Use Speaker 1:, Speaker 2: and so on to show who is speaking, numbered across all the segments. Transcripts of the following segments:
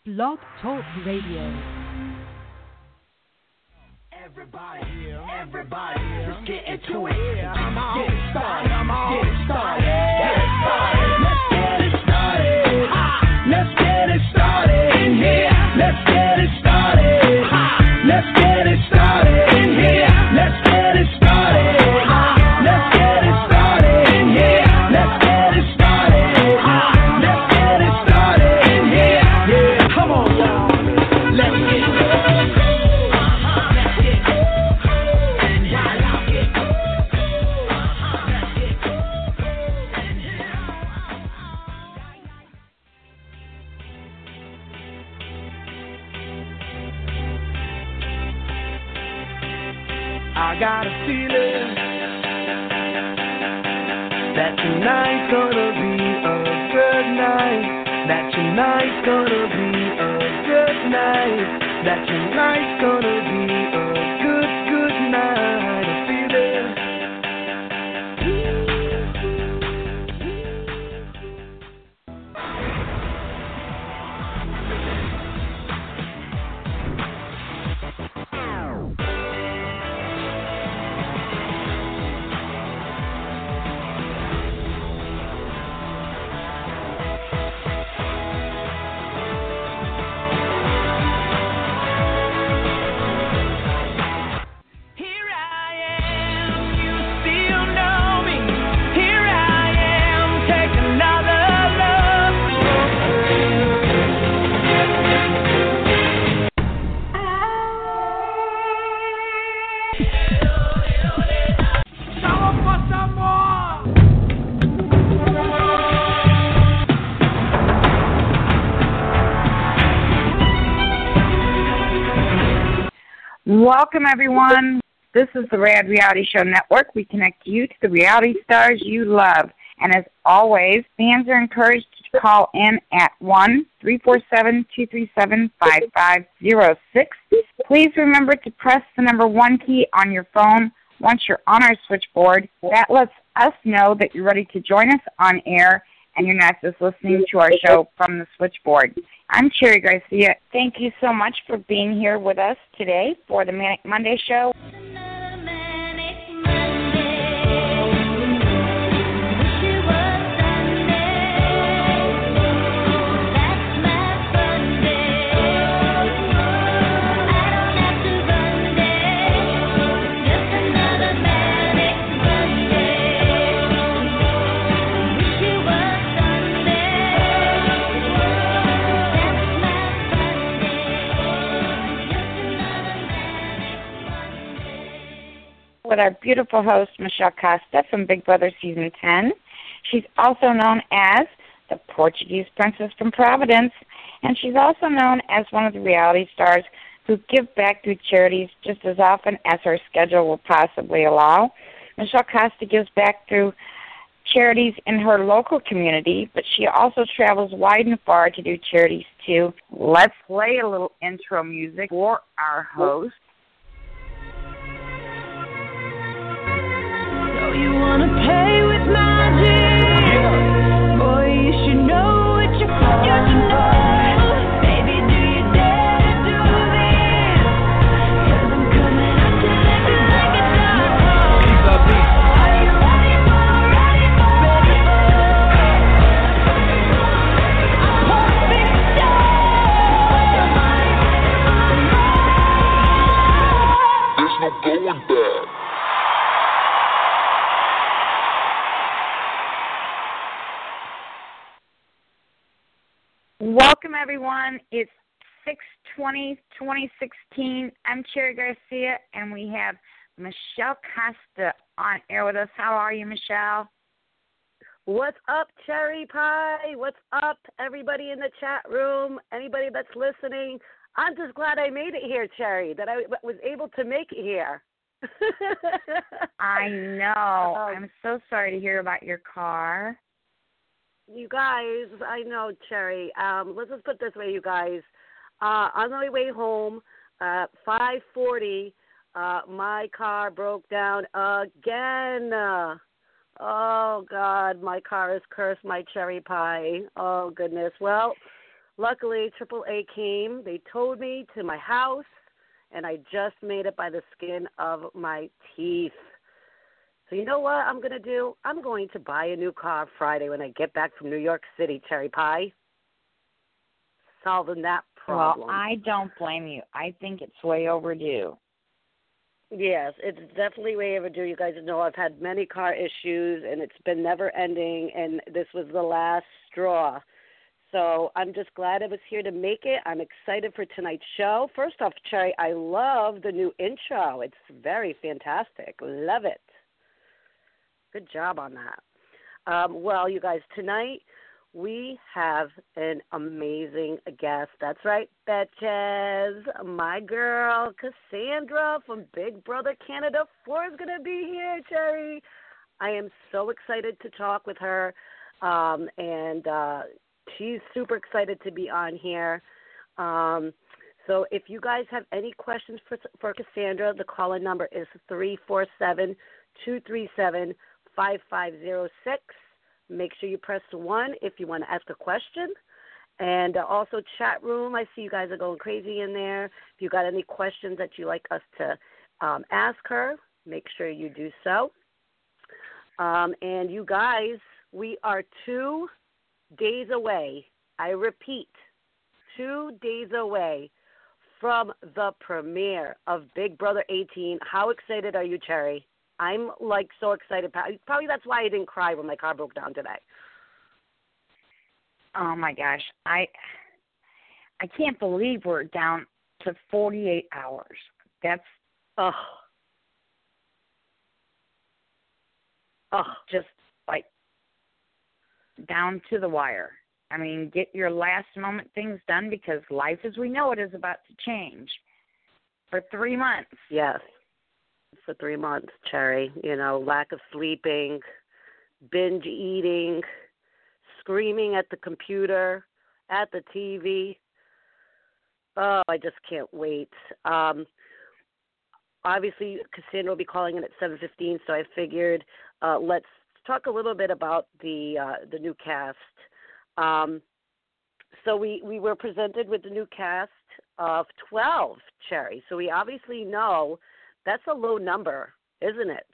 Speaker 1: Blog Talk Radio.
Speaker 2: Everybody, let's get into it. Come on, get it started. Get it started. Get it started. Let's get it started in here. Let's get it started. Let's get it started in here. Let's get it started. Let's get it started in here. Let's get it started. Let's get it started in here. Yeah, come on, y'all. Let's get it. I got a feeling that tonight's gonna be a good night. That tonight's gonna be a good night. That tonight's gonna be a good night. I feel it.
Speaker 3: Welcome, everyone. This is the Rad Reality Show Network. We connect you to the reality stars you love. And as always, fans are encouraged to call in at 1-347-237-5506. Please remember to press the number 1 key on your phone once you're on our switchboard. That lets us know that you're ready to join us on air and you're not just listening to our show from the switchboard. I'm Cherry Garcia. Thank you so much for being here with us today for the Manic Monday show. With our beautiful host, Michelle Costa from Big Brother Season 10. She's also known as the Portuguese Princess from Providence, and she's also known as one of the reality stars who give back through charities just as often as her schedule will possibly allow. Michelle Costa gives back through charities in her local community, but she also travels wide and far to do charities too. Let's play a little intro music for our host.
Speaker 4: You wanna play with magic? Boy, you should know what you're for. Baby, do you dare to do this? 'Cause I'm coming up to let you like a dog. Are you ready for it? Perfect day.
Speaker 5: There's no going back.
Speaker 3: Welcome, everyone. It's 6/20/2016. I'm Cherry Garcia, and we have Michelle Costa on air with us. How are you, Michelle?
Speaker 6: What's up, Cherry Pie? What's up, everybody in the chat room? Anybody that's listening? I'm just glad I made it here, Cherry, that I was able to make it here.
Speaker 3: I know. I'm so sorry to hear about your car.
Speaker 6: You guys, I know, Cherry. Let's just put it this way, you guys. On my way home, 5:40, my car broke down again. Oh, God, my car is cursed, my cherry pie. Oh, goodness. Well, luckily, AAA came. They towed me to my house, and I just made it by the skin of my teeth. So you know what I'm going to do? I'm going to buy a new car Friday when I get back from New York City, Cherry Pie. Solving that problem.
Speaker 3: Well, I don't blame you. I think it's way overdue.
Speaker 6: Yes, it's definitely way overdue. You guys know I've had many car issues, and it's been never ending, and this was the last straw. So I'm just glad I was here to make it. I'm excited for tonight's show. First off, Cherry, I love the new intro. It's very fantastic. Love it. Good job on that. Well, you guys, tonight we have an amazing guest. That's right, Betches. My girl, Cassandra from Big Brother Canada 4 is going to be here, Cherry. I am so excited to talk with her, and she's super excited to be on here. So if you guys have any questions for Cassandra, the call-in number is 347-237-5506. Make sure you press 1 if you want to ask a question. And also chat room, I see you guys are going crazy in there. If you got any questions that you'd like us to ask her, make sure you do so. And you guys, we are 2 days away. I repeat, 2 days away from the premiere of Big Brother 18. How excited are you, Cherry? I'm, like, so excited. Probably that's why I didn't cry when my car broke down today.
Speaker 3: Oh, my gosh. I can't believe we're down to 48 hours. That's just, like, down to the wire. I mean, get your last moment things done because life as we know it is about to change for 3 months.
Speaker 6: Yes. For 3 months, Cherry. You know, lack of sleeping, binge eating, screaming at the computer, at the TV. Oh, I just can't wait. Obviously, Cassandra will be calling in at 7:15, so I figured let's talk a little bit about the new cast. So we were presented with the new cast of 12, Cherry. So we obviously know that's a low number, isn't it?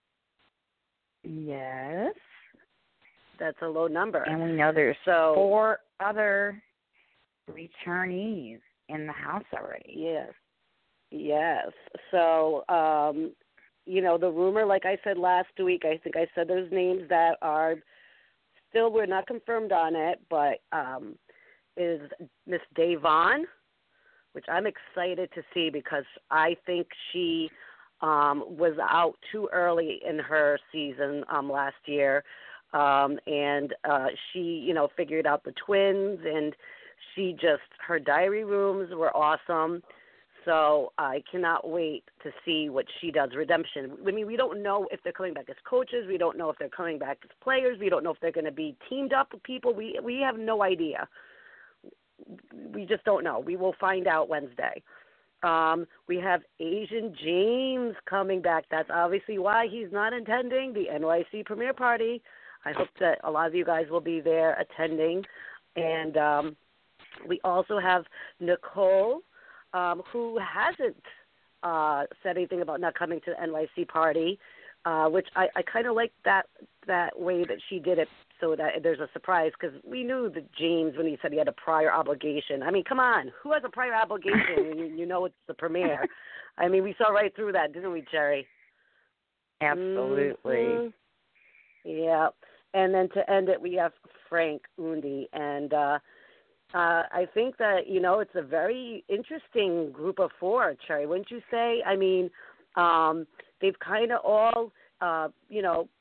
Speaker 3: Yes.
Speaker 6: That's a low number.
Speaker 3: And we know there's 4 other returnees in the house already.
Speaker 6: Yes. Yes. So, you know, the rumor, like I said last week, I think I said those names that are still, we're not confirmed on it, but is Miss Da'Vonne, which I'm excited to see because I think she was out too early in her season last year. And she, you know, figured out the twins, and she just, her diary rooms were awesome. So I cannot wait to see what she does. Redemption. I mean, we don't know if they're coming back as coaches. We don't know if they're coming back as players. We don't know if they're going to be teamed up with people. We have no idea. We just don't know. We will find out Wednesday. We have Asian James coming back. That's obviously why he's not attending the NYC premiere party. I hope that a lot of you guys will be there attending. And we also have Nicole, who hasn't said anything about not coming to the NYC party, which I kind of like that way that she did it, so that there's a surprise, because we knew that James, when he said he had a prior obligation. I mean, come on, who has a prior obligation when you know it's the premiere? I mean, we saw right through that, didn't we, Cherry?
Speaker 3: Absolutely.
Speaker 6: Mm-hmm. Yeah. And then to end it, we have Frank Undi. And I think that, you know, it's a very interesting group of 4, Cherry, wouldn't you say? I mean, they've kind of all, you know,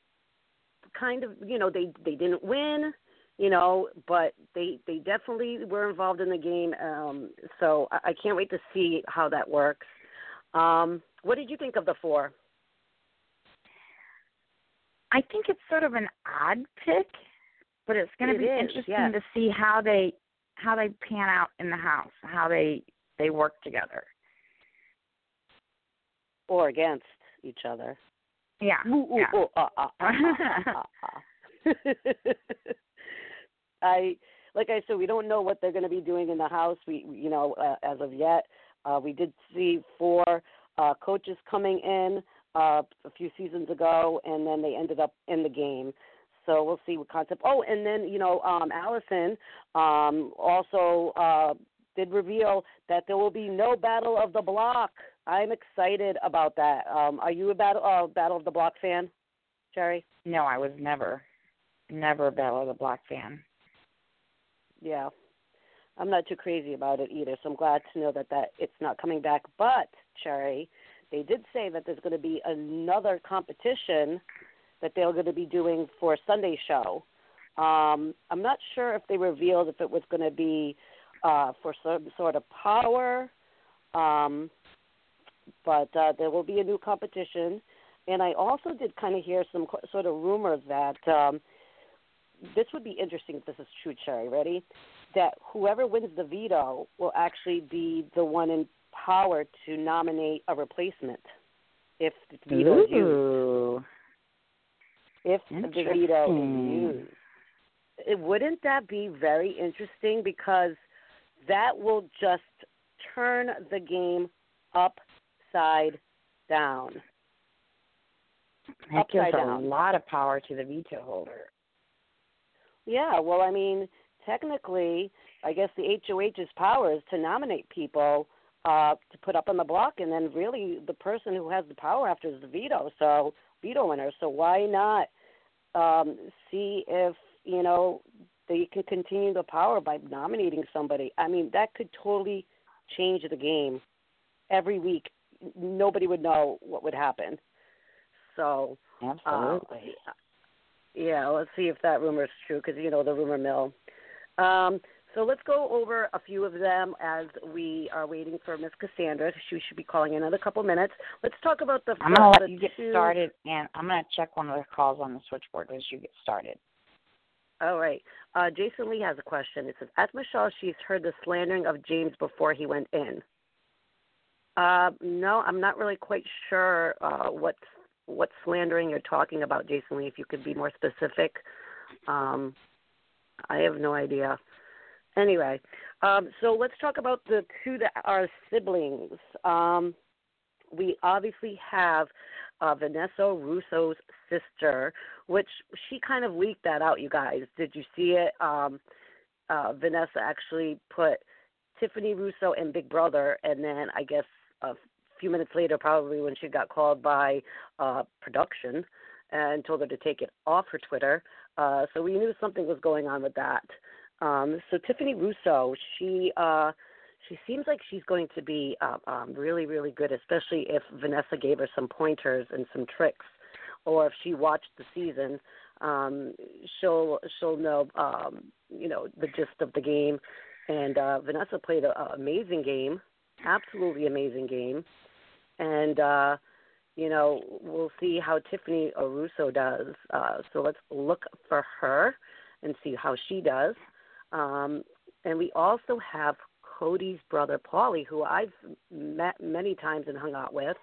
Speaker 6: they didn't win, you know, but they definitely were involved in the game. So I can't wait to see how that works. What did you think of the 4?
Speaker 3: I think it's sort of an odd pick, but it's going to be interesting to see how they pan out in the house, how they work together.
Speaker 6: Or against each other.
Speaker 3: Yeah.
Speaker 6: I like I said, we don't know what they're going to be doing in the house. As of yet, we did see 4 coaches coming in a few seasons ago, and then they ended up in the game. So we'll see what concept. Oh, and then Allison also did reveal that there will be no Battle of the Block. I'm excited about that. Are you a Battle of the Block fan, Jerry?
Speaker 3: No, I was never a Battle of the Block fan.
Speaker 6: Yeah, I'm not too crazy about it either, so I'm glad to know that it's not coming back. But, Cherry, they did say that there's going to be another competition that they're going to be doing for Sunday show. I'm not sure if they revealed if it was going to be for some sort of power, but there will be a new competition. And I also did kind of hear some sort of rumors that this would be interesting if this is true, Cherry. Ready? That whoever wins the veto will actually be the one in power to nominate a replacement if the veto is used. If the veto is used. Wouldn't that be very interesting? Because that will just turn the game upside down.
Speaker 3: That gives a lot of power to the veto holder.
Speaker 6: Yeah, well, I mean, technically, I guess the HOH's power is to nominate people to put up on the block, and then really the person who has the power after is the veto winner. So why not see if, they can continue the power by nominating somebody? I mean, that could totally change the game. Every week, nobody would know what would happen. So,
Speaker 3: absolutely.
Speaker 6: Let's see if that rumor is true, because, the rumor mill. So let's go over a few of them as we are waiting for Miss Cassandra. She should be calling in a couple minutes. Let's talk about the
Speaker 3: I'm going to let you get started, and I'm going to check one of the calls on the switchboard as you get started.
Speaker 6: All right. Jason Lee has a question. It says, ask Michelle she's heard the slandering of James before he went in. No, I'm not really quite sure what slandering you're talking about, Jason Lee, if you could be more specific. I have no idea. Anyway, so let's talk about the 2 that are siblings. We obviously have Vanessa Russo's sister, which she kind of leaked that out, you guys. Did you see it? Vanessa actually put Tiffany Russo and Big Brother, and then I guess a few minutes later, probably when she got called by production and told her to take it off her Twitter. So we knew something was going on with that. So Tiffany Russo, she seems like she's going to be really, really good, especially if Vanessa gave her some pointers and some tricks, or if she watched the season, she'll know, the gist of the game. And Vanessa played an amazing game, absolutely amazing game. And, we'll see how Tiffany Russo does. So let's look for her and see how she does. And we also have Cody's brother, Paulie, who I've met many times and hung out with.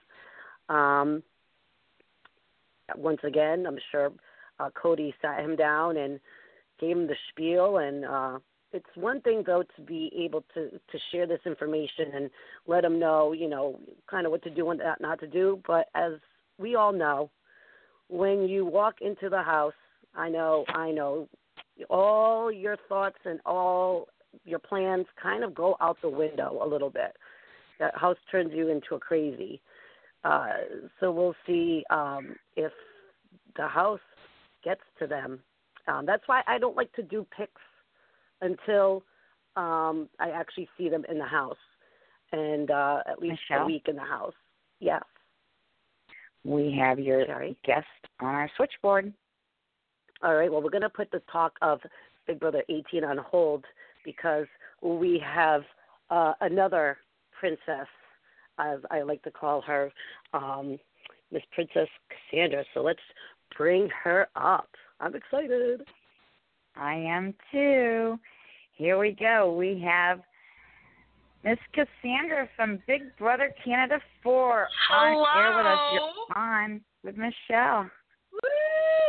Speaker 6: Once again, I'm sure Cody sat him down and gave him the spiel. And it's one thing, though, to be able to share this information and let him know, kind of what to do and what not to do. But as we all know, when you walk into the house, I know, all your thoughts and all your plans kind of go out the window a little bit. That house turns you into a crazy. So we'll see if the house gets to them. That's why I don't like to do picks until I actually see them in the house, and at least
Speaker 3: Michelle?
Speaker 6: a week in the house. Yes.
Speaker 3: We have your guest on our switchboard.
Speaker 6: All right, well, we're going to put the talk of Big Brother 18 on hold because we have another princess, as I like to call her, Miss Princess Cassandra. So let's bring her up. I'm excited.
Speaker 3: I am too. Here we go. We have Miss Cassandra from Big Brother Canada 4 on air with us. You're on with Michelle.
Speaker 5: Woo!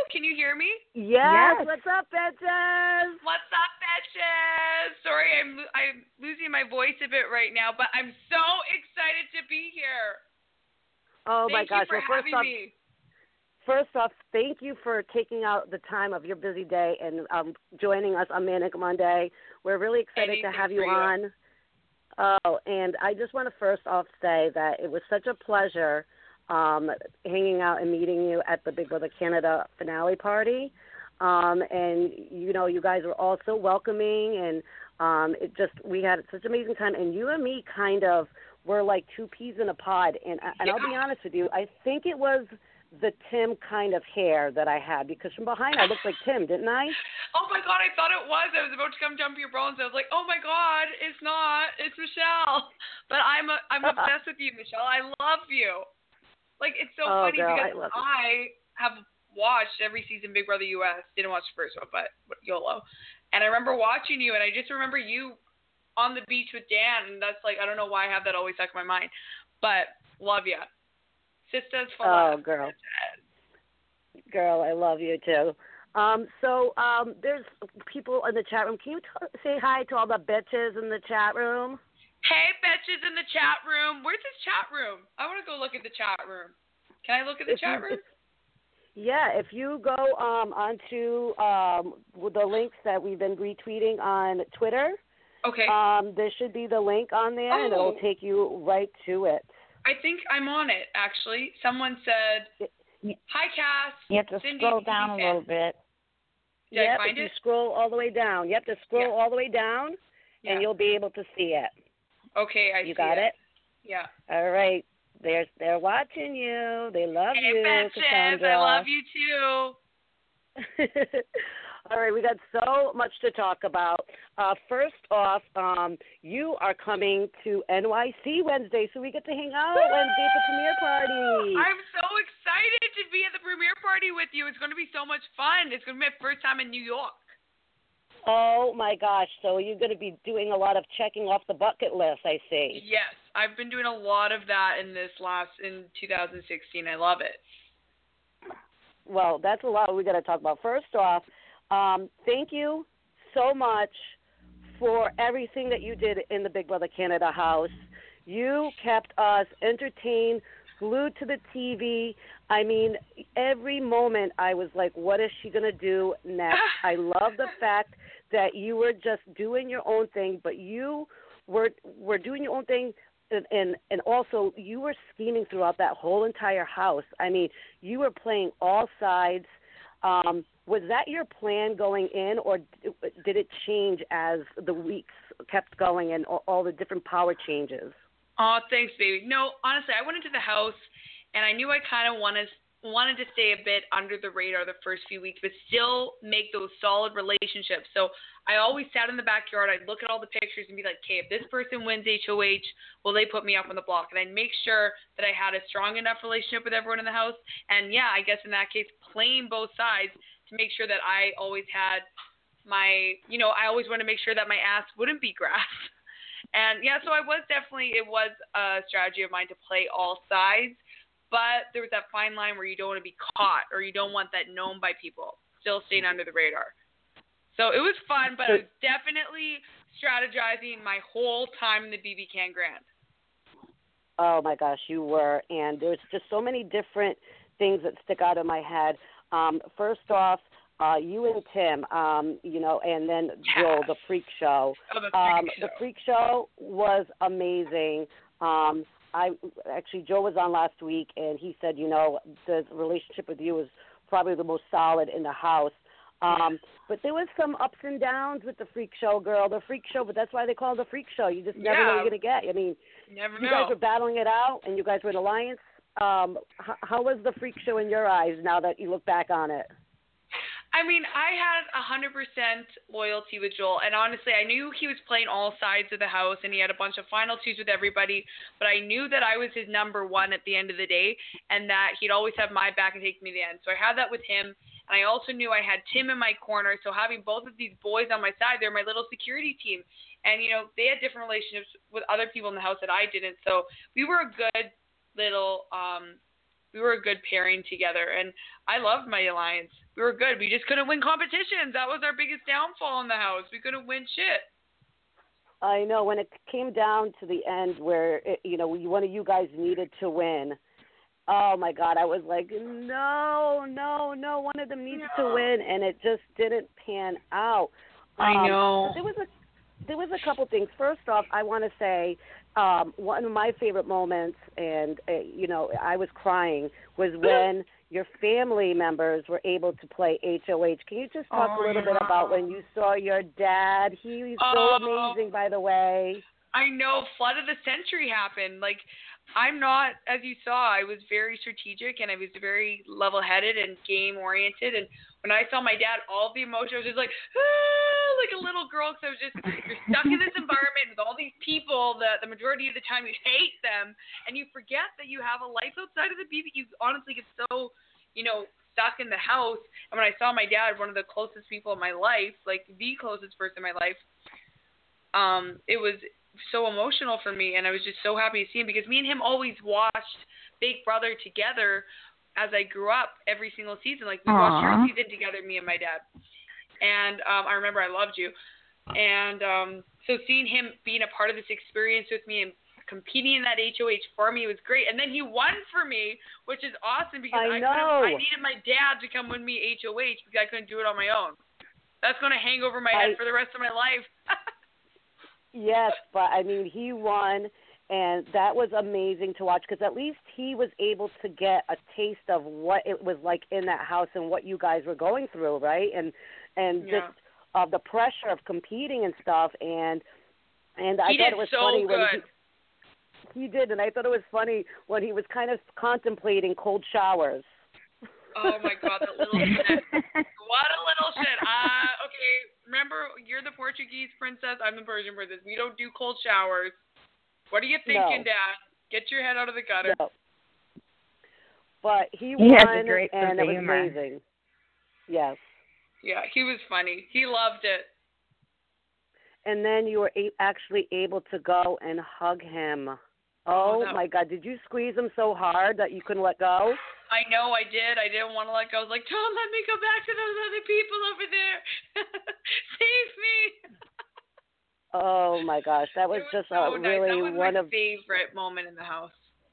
Speaker 5: Can you hear me?
Speaker 6: Yes. What's up, bitches?
Speaker 5: What's up, bitches? Sorry, I'm losing my voice a bit right now, but I'm so excited to be here.
Speaker 6: Oh, my gosh.
Speaker 5: Thank you for having me.
Speaker 6: First off, thank you for taking out the time of your busy day and joining us on Manic Monday. We're really excited to have you on. Oh, and I just want to first off say that it was such a pleasure hanging out and meeting you at the Big Brother Canada finale party. And, you know, you guys were all so welcoming, and we had such an amazing time. And you and me kind of were like two peas in a pod. And I'll be honest with you, I think it was the Tim kind of hair that I had, because from behind I looked like Tim, didn't I?
Speaker 5: Oh my God, I thought it was. I was about to come jump your bones. I was like, oh my God, it's not. It's Michelle. But I'm obsessed with you, Michelle. I love you. Like, it's so funny
Speaker 6: girl,
Speaker 5: because I have watched every season Big Brother US. Didn't watch the first one, but YOLO. And I remember watching you, and I just remember you on the beach with Dan, and that's like, I don't know why I have that always stuck in my mind. But love you. Sisters for life.
Speaker 6: Oh, girl. Girl, I love you, too. So there's people in the chat room. Can you say hi to all the bitches in the chat room?
Speaker 5: Hey, bitches in the chat room. Where's this chat room? I want to go look at the chat room. Can I look at the chat room?
Speaker 6: Yeah, if you go onto the links that we've been retweeting on Twitter,
Speaker 5: okay.
Speaker 6: There should be the link on there, and it'll take you right to it.
Speaker 5: I think I'm on it, actually. Someone said, hi, Cass.
Speaker 3: You have to
Speaker 5: Cindy,
Speaker 3: scroll down a little bit.
Speaker 5: Did I find
Speaker 6: if
Speaker 5: it?
Speaker 6: you scroll all the way down. You have to scroll all the way down, and you'll be able to see it.
Speaker 5: Okay, I see it.
Speaker 6: You got it?
Speaker 5: Yeah.
Speaker 6: All right. They're watching you. They love you,
Speaker 5: bitches.
Speaker 6: Cassandra.
Speaker 5: I love you, too.
Speaker 6: All right, we got so much to talk about. First off, you are coming to NYC Wednesday, so we get to hang out Wednesday at the premiere party.
Speaker 5: I'm so excited to be at the premiere party with you. It's going to be so much fun. It's going to be my first time in New York.
Speaker 6: Oh, my gosh. So you're going to be doing a lot of checking off the bucket list, I see.
Speaker 5: Yes, I've been doing a lot of that in 2016. I love it.
Speaker 6: Well, that's a lot we got to talk about. First off, thank you so much for everything that you did in the Big Brother Canada house. You kept us entertained, glued to the TV. I mean, every moment I was like, what is she going to do next? I love the fact that you were just doing your own thing, but you were doing your own thing, and also you were scheming throughout that whole entire house. I mean, you were playing all sides. Was that your plan going in, or did it change as the weeks kept going and all the different power changes?
Speaker 5: Oh, thanks, baby. No, honestly, I went into the house, and I knew I kind of wanted to stay a bit under the radar the first few weeks, but still make those solid relationships. So I always sat in the backyard. I'd look at all the pictures and be like, okay, if this person wins HOH, will they put me up on the block? And I'd make sure that I had a strong enough relationship with everyone in the house. And, yeah, I guess in that case, playing both sides to make sure that I always had I always wanted to make sure that my ass wouldn't be grass. And, yeah, so it was a strategy of mine to play all sides. But there was that fine line where you don't want to be caught or you don't want that known by people, still staying under the radar. So it was fun, but I was definitely strategizing my whole time in the BB Can Grand.
Speaker 6: Oh, my gosh, you were. And there's just so many different things that stick out in my head. First off, you and Tim, and then Joel, the Freak Show.
Speaker 5: Oh,
Speaker 6: the Freak Show was amazing. Joe was on last week, and he said, the relationship with you was probably the most solid in the house. But there was some ups and downs with the Freak Show, girl. The Freak Show, but that's why they call it the Freak Show. You just never know what you're going to get. I mean, you guys were battling it out, and you guys were an alliance. How was the Freak Show in your eyes now that you look back on it?
Speaker 5: I mean, I had 100% loyalty with Joel, and honestly, I knew he was playing all sides of the house, and he had a bunch of final twos with everybody, but I knew that I was his number one at the end of the day, and that he'd always have my back and take me to the end. So I had that with him, and I also knew I had Tim in my corner, so having both of these boys on my side, they're my little security team, and, they had different relationships with other people in the house that I didn't, so we were a good little, we were a good pairing together, and I loved my alliance. we were good. We just couldn't win competitions. That was our biggest downfall in the house. We couldn't win shit.
Speaker 6: I know when it came down to the end where, one of you guys needed to win. Oh, my God. I was like, no. One of them needs to win, and it just didn't pan out.
Speaker 5: I know.
Speaker 6: There was a couple things. First off, I want to say one of my favorite moments, and, I was crying, was when your family members were able to play HOH. Can you just talk a little bit about when you saw your dad? He's so amazing, by the way.
Speaker 5: I know. Flood of the century happened. Like, I'm not, as you saw, I was very strategic and I was very level-headed and game-oriented. And when I saw my dad, all the emotions was like a little girl, because I was just, you're stuck in this environment with all these people that the majority of the time you hate them, and you forget that you have a life outside of the beat. You honestly get so, stuck in the house. And when I saw my dad, one of the closest people in my life, like the closest person in my life, it was so emotional for me, and I was just so happy to see him, because me and him always watched Big Brother together as I grew up every single season. Like, we watched your season together, me and my dad. And I remember I loved you. And so seeing him being a part of this experience with me and competing in that HOH for me was great. And then he won for me, which is awesome, because I needed my dad to come win me HOH because I couldn't do it on my own. That's going to hang over my head for the rest of my life.
Speaker 6: Yes, but, he won, and that was amazing to watch, because at least he was able to get a taste of what it was like in that house and what you guys were going through, right? And just the pressure of competing and stuff, and I thought it was funny when he did, and I thought it was funny when he was kind of contemplating cold showers.
Speaker 5: Oh, my God, that little shit. What a little shit. Okay, remember, you're the Portuguese princess, I'm the Persian princess. We don't do cold showers. What are you thinking, Dad? Get your head out of the gutter.
Speaker 6: No. But he won, and it was amazing. Yes.
Speaker 5: Yeah, he was funny. He loved it.
Speaker 6: And then you were actually able to go and hug him. Oh, my God. Did you squeeze him so hard that you couldn't let go?
Speaker 5: I know I did. I didn't want to let go. I was like, don't let me go back to those other people over there. Save me.
Speaker 6: Oh, my gosh. That was just
Speaker 5: so
Speaker 6: really
Speaker 5: that was
Speaker 6: one
Speaker 5: my
Speaker 6: of
Speaker 5: favorite moment in the house.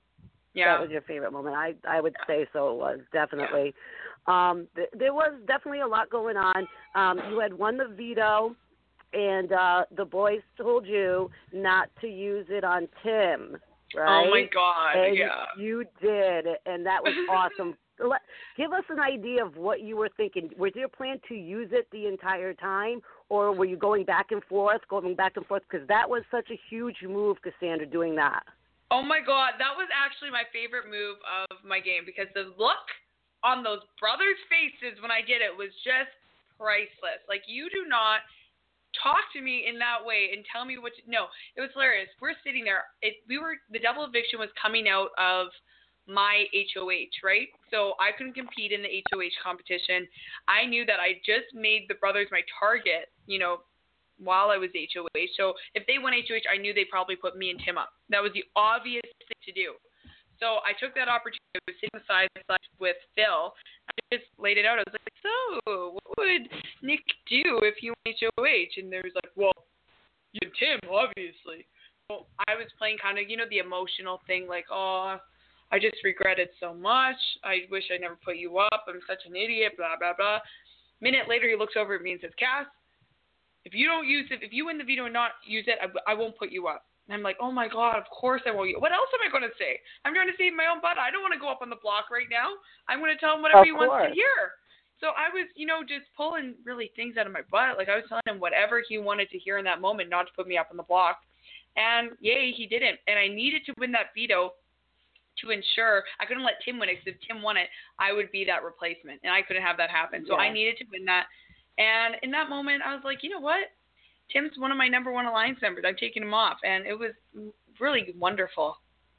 Speaker 5: Yeah.
Speaker 6: That was your favorite moment. I would say so it was, definitely. Yeah. There was definitely a lot going on. You had won the veto, and the boys told you not to use it on Tim. Right?
Speaker 5: Oh, my God,
Speaker 6: and
Speaker 5: yeah.
Speaker 6: You did, and that was awesome. Give us an idea of what you were thinking. Was your plan to use it the entire time, or were you going back and forth? Because that was such a huge move, Cassandra, doing that.
Speaker 5: Oh, my God. That was actually my favorite move of my game, because the look on those brothers' faces when I did it was just priceless. Like, you do not talk to me in that way and tell me what to, no, it was hilarious. We're sitting there. The double eviction was coming out of my HOH, right? So I couldn't compete in the HOH competition. I knew that I just made the brothers my target, while I was HOH. So if they won HOH, I knew they'd probably put me and Tim up. That was the obvious thing to do. So I took that opportunity. I was sitting beside with Phil. I just laid it out. I was like, so what would Nick do if he won HOH? And there was like, well, you and Tim, obviously. So I was playing kind of, the emotional thing, like, oh, I just regret it so much. I wish I never put you up. I'm such an idiot, blah, blah, blah. Minute later, he looks over at me and says, Cass, if you don't use it, if you win the veto and not use it, I won't put you up. And I'm like, oh, my God, of course I won't. What else am I going to say? I'm trying to save my own butt. I don't want to go up on the block right now. I'm going to tell him whatever he wants to hear. So I was, just pulling really things out of my butt. Like, I was telling him whatever he wanted to hear in that moment, not to put me up on the block. And, yay, he didn't. And I needed to win that veto to ensure I couldn't let Tim win it, because if Tim won it, I would be that replacement. And I couldn't have that happen. So I needed to win that. And in that moment, I was like, you know what? Tim's one of my number one alliance members. I'm taking him off. And it was really wonderful.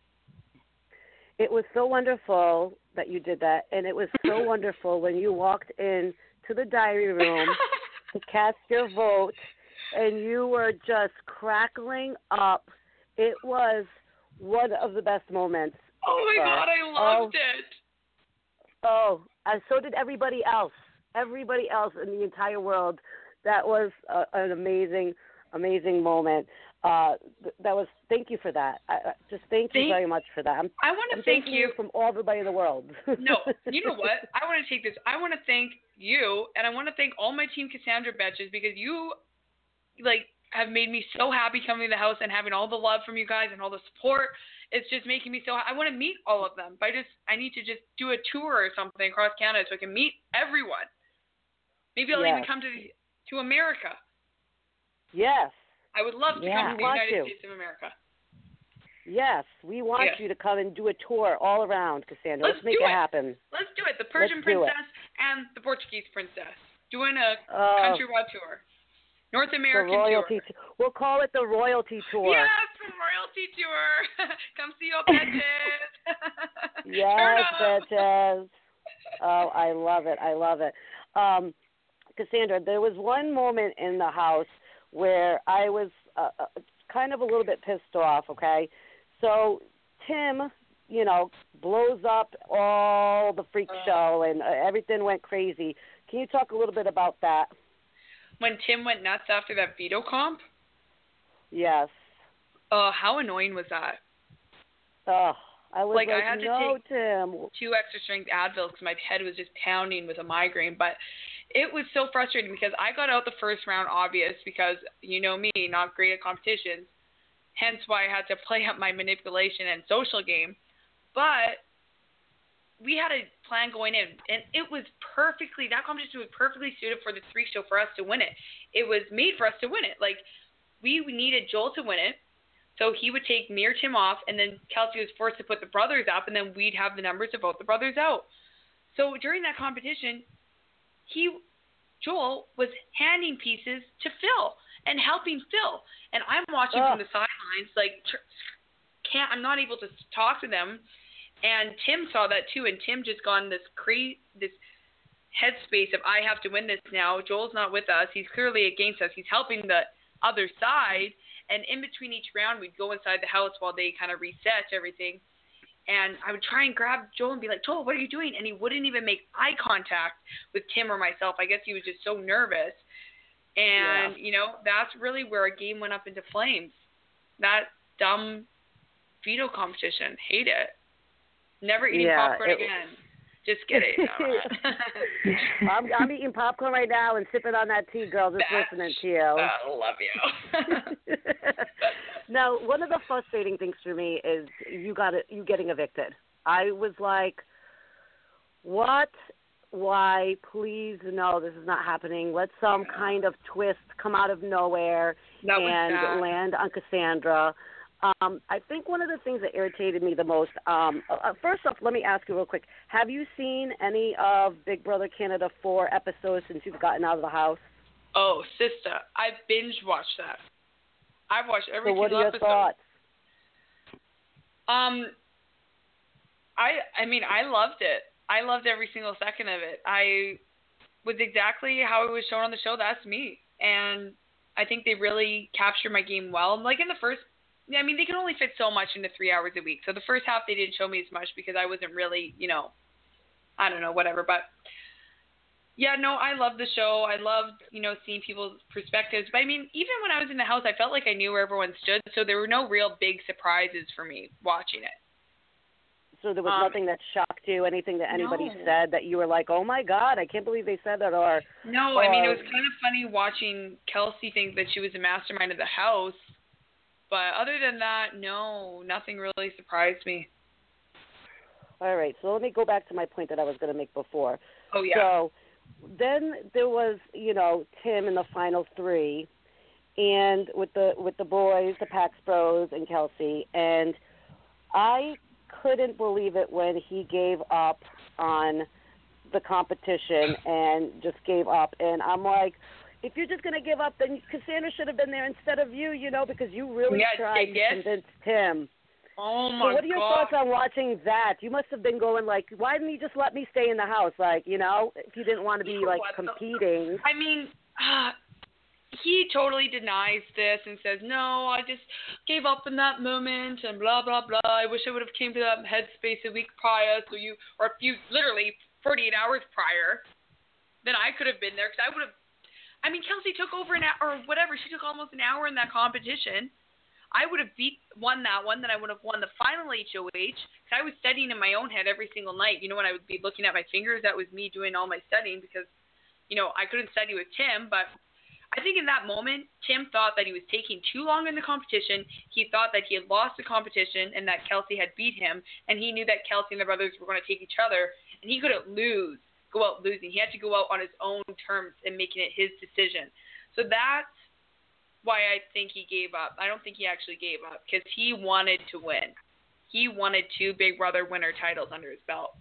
Speaker 6: It was so wonderful that you did that. And it was so wonderful when you walked in to the diary room to cast your vote, and you were just crackling up. It was one of the best moments.
Speaker 5: Oh, my God, I loved it.
Speaker 6: Oh, and so did everybody else. everybody else in the entire world. That was an amazing moment. Thank you for that. Just thank you very much for that.
Speaker 5: I want to thank you
Speaker 6: from everybody in the world.
Speaker 5: No, you know what? I want to take this. I want to thank you, and I want to thank all my Team Cassandra betches, because you, have made me so happy coming to the house and having all the love from you guys and all the support. It's just making me so. I want to meet all of them. But I need to just do a tour or something across Canada so I can meet everyone. Maybe I'll even come to America.
Speaker 6: Yes.
Speaker 5: I would love to come to the United States of America.
Speaker 6: Yes, we want you to come and do a tour all around, Cassandra. Let's make it happen.
Speaker 5: Let's do it. The Persian princess and the Portuguese princess doing a countrywide tour. North American tour.
Speaker 6: We'll call it the royalty tour.
Speaker 5: Yes, the royalty tour. Come see your bitches.
Speaker 6: Yes, bitches. Oh, I love it. I love it. Cassandra, there was one moment in the house where I was kind of a little bit pissed off, okay? So Tim, blows up all the freak show and everything went crazy. Can you talk a little bit about that?
Speaker 5: When Tim went nuts after that veto comp?
Speaker 6: Yes.
Speaker 5: How annoying was that?
Speaker 6: I was
Speaker 5: I had to take
Speaker 6: Tim.
Speaker 5: 2 extra strength Advil because my head was just pounding with a migraine. But it was so frustrating because I got out the first round, obvious, because you know me, not great at competitions. Hence why I had to play up my manipulation and social game. But we had a plan going in, and it was that competition was perfectly suited for the freak show for us to win it. It was made for us to win it. We needed Joel to win it, so he would take me or Tim off, and then Kelsey was forced to put the brothers up, and then we'd have the numbers to vote the brothers out. So during that competition, Joel was handing pieces to Phil and helping Phil, and I'm watching from the sidelines, I'm not able to talk to them. And Tim saw that too, and Tim just got in this headspace of I have to win this now. Joel's not with us. He's clearly against us. He's helping the other side. And in between each round, we'd go inside the house while they kind of reset everything. And I would try and grab Joel and be like, Joel, what are you doing? And he wouldn't even make eye contact with Tim or myself. I guess he was just so nervous. And, that's really where our game went up into flames. That dumb veto competition. Hate it. Never eating popcorn again. Just kidding. I'm eating popcorn right now and sipping on that tea, girl, just listening to you. I love you.
Speaker 6: Now, one of the frustrating things for me is you getting evicted. I was like, what? Why? Please, no, this is not happening. Let some kind of twist come out of nowhere and land on Cassandra. I think one of the things that irritated me the most, first off, let me ask you real quick. Have you seen any of Big Brother Canada 4 episodes since you've gotten out of the house?
Speaker 5: Oh, sister, I binge-watched that. I've watched every single episode. So what are your
Speaker 6: thoughts?
Speaker 5: I loved it. I loved every single second of it. I was exactly how it was shown on the show. That's me. And I think they really captured my game well. In the first... they can only fit so much into 3 hours a week. So the first half they didn't show me as much because I wasn't really, I don't know, whatever. But, I loved the show. I loved, seeing people's perspectives. But, even when I was in the house, I felt like I knew where everyone stood. So there were no real big surprises for me watching it.
Speaker 6: So there was nothing that shocked you, anything that anybody said that you were like, oh, my God, I can't believe they said that?
Speaker 5: No, it was kind of funny watching Kelsey think that she was the mastermind of the house. But other than that, no, nothing really surprised me.
Speaker 6: All right, so let me go back to my point that I was going to make before.
Speaker 5: Oh, yeah.
Speaker 6: So then there was, Tim in the final 3, and with the boys, the Pax Bros and Kelsey, and I couldn't believe it when he gave up on the competition and just gave up. And I'm like, if you're just going to give up, then Cassandra should have been there instead of you, because you really tried to convince Tim.
Speaker 5: Oh, my God.
Speaker 6: So what are your thoughts on watching that? You must have been going why didn't you just let me stay in the house? If you didn't want to be, competing.
Speaker 5: He totally denies this and says, no, I just gave up in that moment and blah, blah, blah. I wish I would have came to that headspace a week prior, literally 48 hours prior. then I could have been there because I would have. I mean, Kelsey took over an hour or whatever. She took almost an hour in that competition. I would have won that one. Then I would have won the final HOH because I was studying in my own head every single night. You know, when I would be looking at my fingers, that was me doing all my studying because, you know, I couldn't study with Tim. But I think in that moment, Tim thought that he was taking too long in the competition. He thought that he had lost the competition and that Kelsey had beat him. And he knew that Kelsey and the brothers were going to take each other. And he couldn't go out losing. He had to go out on his own terms and making it his decision. So that's why I think he gave up. I don't think he actually gave up because he wanted to win. He wanted 2 Big Brother winner titles under his belt.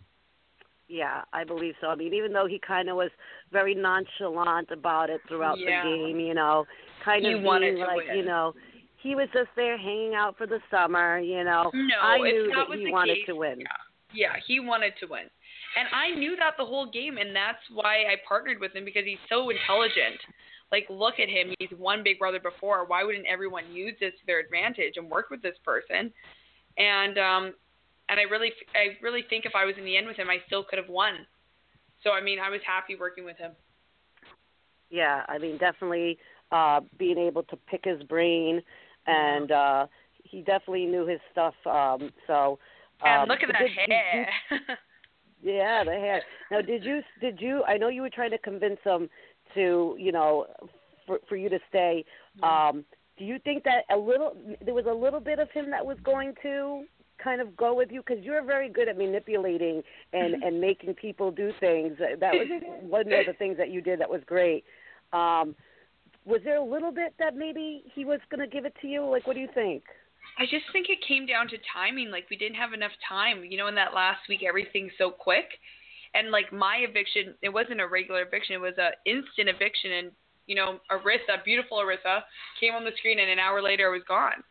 Speaker 6: Yeah, I believe so. I mean, even though he kind of was very nonchalant about it throughout the game, you know, kind of being like, you know, he was just there hanging out for the summer, you know.
Speaker 5: No,
Speaker 6: I knew
Speaker 5: that
Speaker 6: he wanted to win.
Speaker 5: Yeah, he wanted to win. And I knew that the whole game, and that's why I partnered with him because he's so intelligent. Like, look at him. He's won Big Brother before. Why wouldn't everyone use this to their advantage and work with this person? And I really think if I was in the end with him, I still could have won. So, I mean, I was happy working with him.
Speaker 6: Yeah, I mean, definitely being able to pick his brain, and he definitely knew his stuff. And
Speaker 5: look at that hair.
Speaker 6: Yeah, the hair. Now, did you? I know you were trying to convince him to, you know, for you to stay. Do you think that there was a little bit of him that was going to kind of go with you? Because you're very good at manipulating and making people do things. That was one of the things that you did that was great. Was there a little bit that maybe he was going to give it to you? Like, what do you think?
Speaker 5: I just think it came down to timing. Like, we didn't have enough time. You know, in that last week, everything's so quick. And, like, my eviction, it wasn't a regular eviction. It was an instant eviction. And, you know, Arissa, beautiful Arissa, came on the screen, and an hour later I was gone.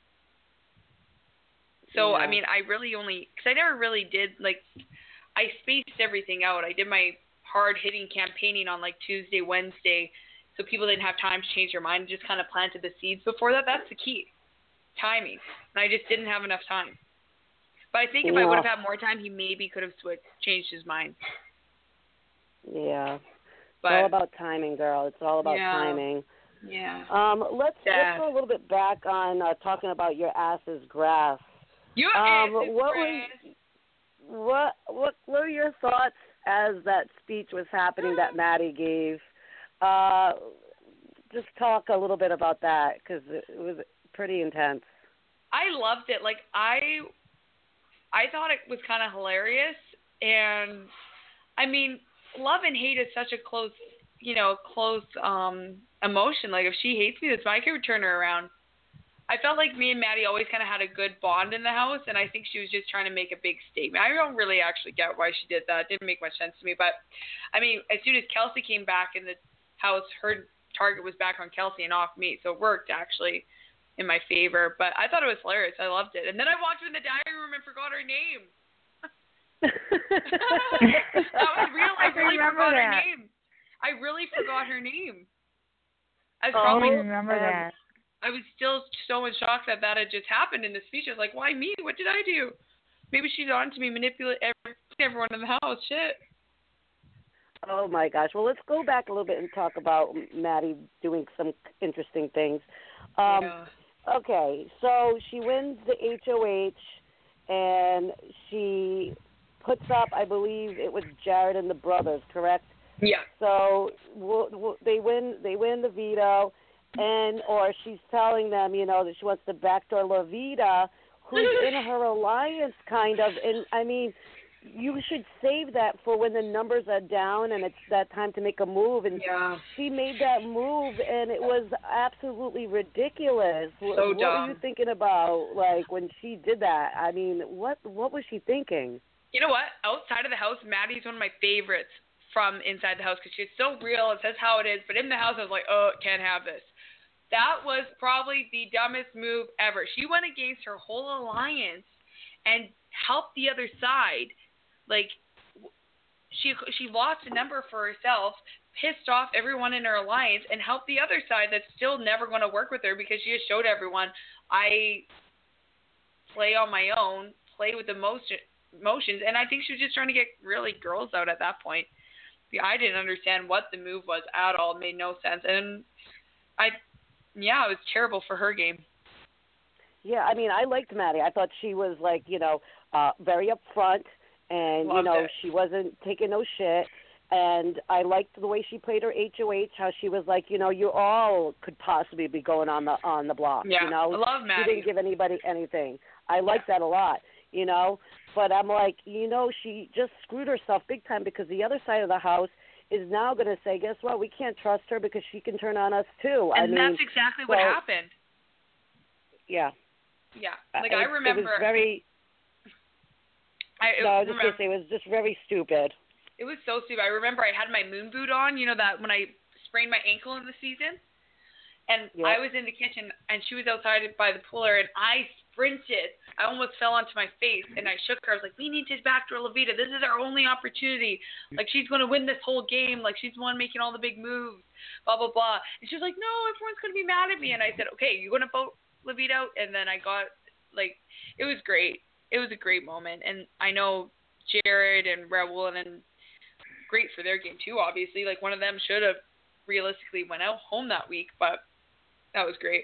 Speaker 5: So, I mean, I really because I never really did, like, I spaced everything out. I did my hard-hitting campaigning on, like, Tuesday, Wednesday, so people didn't have time to change their mind. Just kind of planted the seeds before that. That's the key. Timing. And I just didn't have enough time. But I think if I would have had more time, he maybe could have changed his mind.
Speaker 6: Yeah.
Speaker 5: But,
Speaker 6: it's all about timing, girl. It's all about timing.
Speaker 5: Yeah.
Speaker 6: Let's go a little bit back on talking about your ass's grass.
Speaker 5: Your ass's
Speaker 6: grass. What were your thoughts as that speech was happening that Maddie gave? Just talk a little bit about that because it was pretty intense.
Speaker 5: I loved it. Like, I thought it was kind of hilarious. And, I mean, love and hate is such a close emotion. Like, if she hates me, that's I could turn her around. I felt like me and Maddie always kind of had a good bond in the house, and I think she was just trying to make a big statement. I don't really actually get why she did that. It didn't make much sense to me. But, I mean, as soon as Kelsey came back in the house, her target was back on Kelsey and off me, so it worked, actually, in my favor. But I thought it was hilarious. I loved it. And then I walked in the diary room and forgot her name. That was real. I really forgot her name. I really forgot her name. I
Speaker 3: remember that.
Speaker 5: I was still so in shock that had just happened in the speech. I was like, why me? What did I do? Maybe she's on to me, manipulate everyone in the house. Shit.
Speaker 6: Oh, my gosh. Well, let's go back a little bit and talk about Maddie doing some interesting things. Okay, so she wins the HOH, and she puts up, I believe it was Jared and the brothers, correct?
Speaker 5: Yeah.
Speaker 6: So they win the veto, or she's telling them, you know, that she wants to backdoor Lavita, who's in her alliance, kind of. And, I mean, you should save that for when the numbers are down and it's that time to make a move. And she made that move, and it was absolutely ridiculous.
Speaker 5: So
Speaker 6: what were you thinking about, like, when she did that? I mean, what was she thinking?
Speaker 5: You know what? Outside of the house, Maddie's one of my favorites from inside the house because she's so real. It says how it is. But in the house, I was like, oh, can't have this. That was probably the dumbest move ever. She went against her whole alliance and helped the other side. Like, she lost a number for herself, pissed off everyone in her alliance, and helped the other side that's still never going to work with her because she just showed everyone, I play on my own, play with emotions, and I think she was just trying to get really girls out at that point. I didn't understand what the move was at all. It made no sense. And it was terrible for her game.
Speaker 6: Yeah, I mean, I liked Maddie. I thought she was like, very upfront, and
Speaker 5: Loved it.
Speaker 6: she wasn't taking no shit. And I liked the way she played her HOH. How she was like, you all could possibly be going on the block.
Speaker 5: Yeah, I love Maddie.
Speaker 6: She didn't give anybody anything. I liked that a lot. But I'm like, she just screwed herself big time because the other side of the house is now going to say, guess what? We can't trust her because she can turn on us too.
Speaker 5: And that's exactly what happened.
Speaker 6: Yeah.
Speaker 5: Yeah. Like I remember.
Speaker 6: It was very. I was just going to say, it was just very stupid.
Speaker 5: It was so stupid. I remember I had my moon boot on, that when I sprained my ankle in the season. And I was in the kitchen, and she was outside by the pool, and I sprinted. I almost fell onto my face, and I shook her. I was like, we need to backdoor Levita. This is our only opportunity. Like, she's going to win this whole game. Like, she's the one making all the big moves, blah, blah, blah. And she was like, no, everyone's going to be mad at me. And I said, okay, you're going to vote Levita out? And then I got, it was great. It was a great moment. And I know Jared and Raul and great for their game too, obviously. Like, one of them should have realistically went out home that week, but that was great.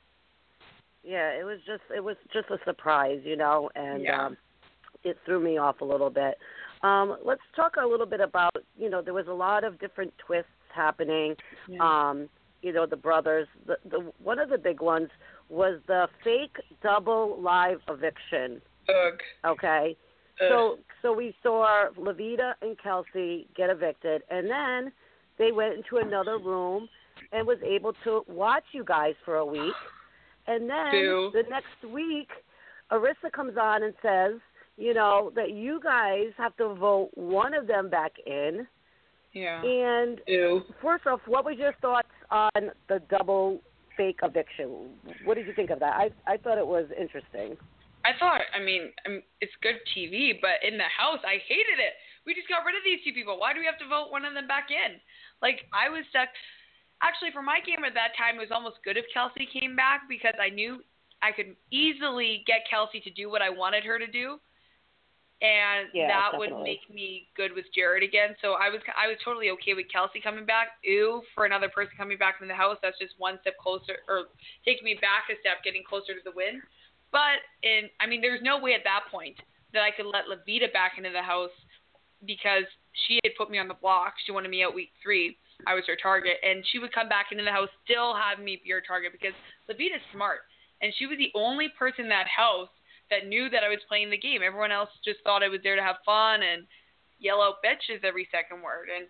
Speaker 6: Yeah, it was just a surprise, and it threw me off a little bit. Let's talk a little bit about, there was a lot of different twists happening.
Speaker 5: Yeah.
Speaker 6: The brothers. The one of the big ones was the fake double live eviction.
Speaker 5: Ugh.
Speaker 6: Okay. So we saw Levita and Kelsey get evicted, and then they went into another room and was able to watch you guys for a week. And then the next week, Arissa comes on and says, that you guys have to vote one of them back in.
Speaker 5: Yeah.
Speaker 6: And first off, what was your thoughts on the double fake eviction? What did you think of that? I thought it was interesting.
Speaker 5: I mean, it's good TV, but in the house, I hated it. We just got rid of these two people. Why do we have to vote one of them back in? Like, I was stuck. Actually, for my game at that time, it was almost good if Kelsey came back because I knew I could easily get Kelsey to do what I wanted her to do, and that
Speaker 6: definitely
Speaker 5: would make me good with Jared again. So I was totally okay with Kelsey coming back. For another person coming back in the house, that's just one step closer, or taking me back a step, getting closer to the win. But there's no way at that point that I could let Levita back into the house because she had put me on the block. She wanted me out week 3. I was her target, and she would come back into the house, still have me be her target because Levita's smart, and she was the only person in that house that knew that I was playing the game. Everyone else just thought I was there to have fun and yell out bitches every second word. And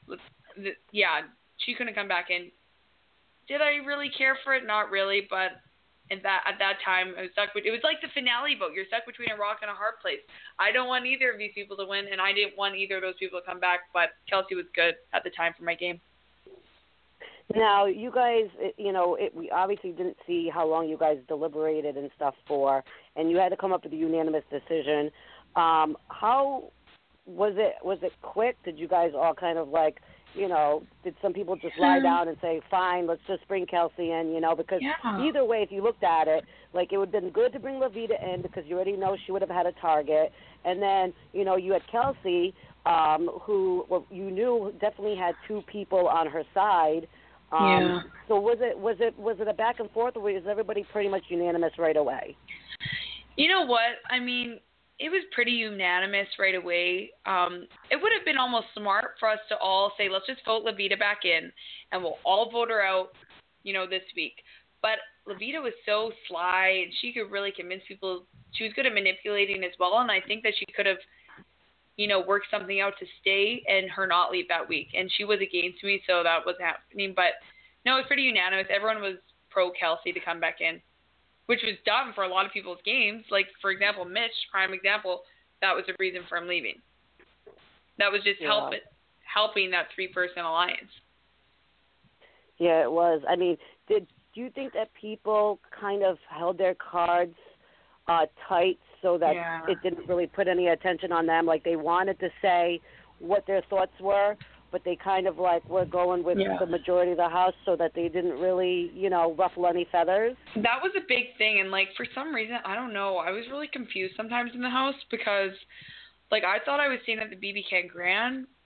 Speaker 5: she couldn't come back in. Did I really care for it? Not really, but. And at that time, I was stuck. It was like the finale vote. You're stuck between a rock and a hard place. I don't want either of these people to win, and I didn't want either of those people to come back. But Kelsey was good at the time for my game.
Speaker 6: Now, you guys, we obviously didn't see how long you guys deliberated and stuff for, and you had to come up with a unanimous decision. How was it? Was it quick? Did you guys all kind of did some people just lie down and say, fine, let's just bring Kelsey in, because either way, if you looked at it, it would have been good to bring Levita in because you already know she would have had a target. And then, you had Kelsey, who you knew definitely had two people on her side. So was it a back and forth, or was everybody pretty much unanimous right away?
Speaker 5: You know what? It was pretty unanimous right away. It would have been almost smart for us to all say, let's just vote Levita back in, and we'll all vote her out, this week. But Levita was so sly, and she could really convince people. She was good at manipulating as well, and I think that she could have, worked something out to stay and her not leave that week. And she was against me, so that wasn't happening. But, no, it was pretty unanimous. Everyone was pro-Kelsey to come back in, which was dumb for a lot of people's games. Like, for example, Mitch, prime example, that was the reason for him leaving. That was just helping that 3-person alliance.
Speaker 6: Yeah, it was. Do you think that people kind of held their cards tight so that it didn't really put any attention on them? Like, they wanted to say what their thoughts were, but they kind of were going with the majority of the house so that they didn't really, ruffle any feathers?
Speaker 5: That was a big thing, and for some reason, I don't know, I was really confused sometimes in the house because I thought I was staying at the BB Can Grand,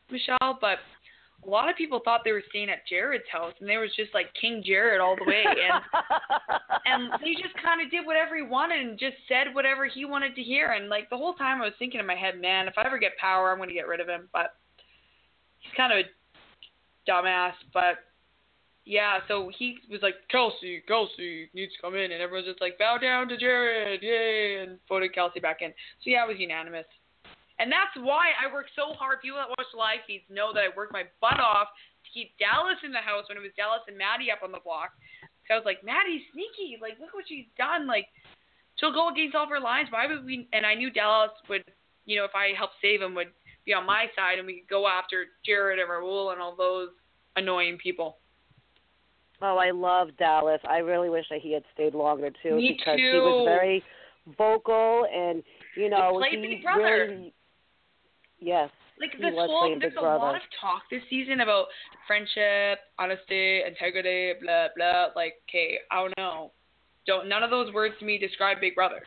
Speaker 5: Michelle, but a lot of people thought they were staying at Jared's house, and they was just like King Jared all the way, and he just kind of did whatever he wanted and just said whatever he wanted to hear. And like the whole time I was thinking in my head, man, if I ever get power, I'm going to get rid of him. But he's kind of a dumbass. But yeah, so he was like, Kelsey needs to come in, and everyone's just like, bow down to Jared, yay, and voted Kelsey back in. So yeah, it was unanimous. And that's why I worked so hard. People that watch live feeds know that I worked my butt off to keep Dallas in the house when it was Dallas and Maddie up on the block. So I was like, Maddie's sneaky. Like, look what she's done. Like, she'll go against all of her lines. Why would we? And I knew Dallas would, you know, if I helped save him, would be on my side, and we could go after Jared and Raul and all those annoying people.
Speaker 6: Oh, I love Dallas. I really wish that he had stayed longer, too.
Speaker 5: Me
Speaker 6: because
Speaker 5: too.
Speaker 6: he was very vocal, and, you know,
Speaker 5: he played Big Brother.
Speaker 6: Really... Yes.
Speaker 5: Like
Speaker 6: he
Speaker 5: this
Speaker 6: was
Speaker 5: whole,
Speaker 6: playing
Speaker 5: there's
Speaker 6: Big
Speaker 5: a
Speaker 6: Brother.
Speaker 5: lot of talk this season about friendship, honesty, integrity, blah blah. Like, okay, I don't know. None of those words to me describe Big Brother.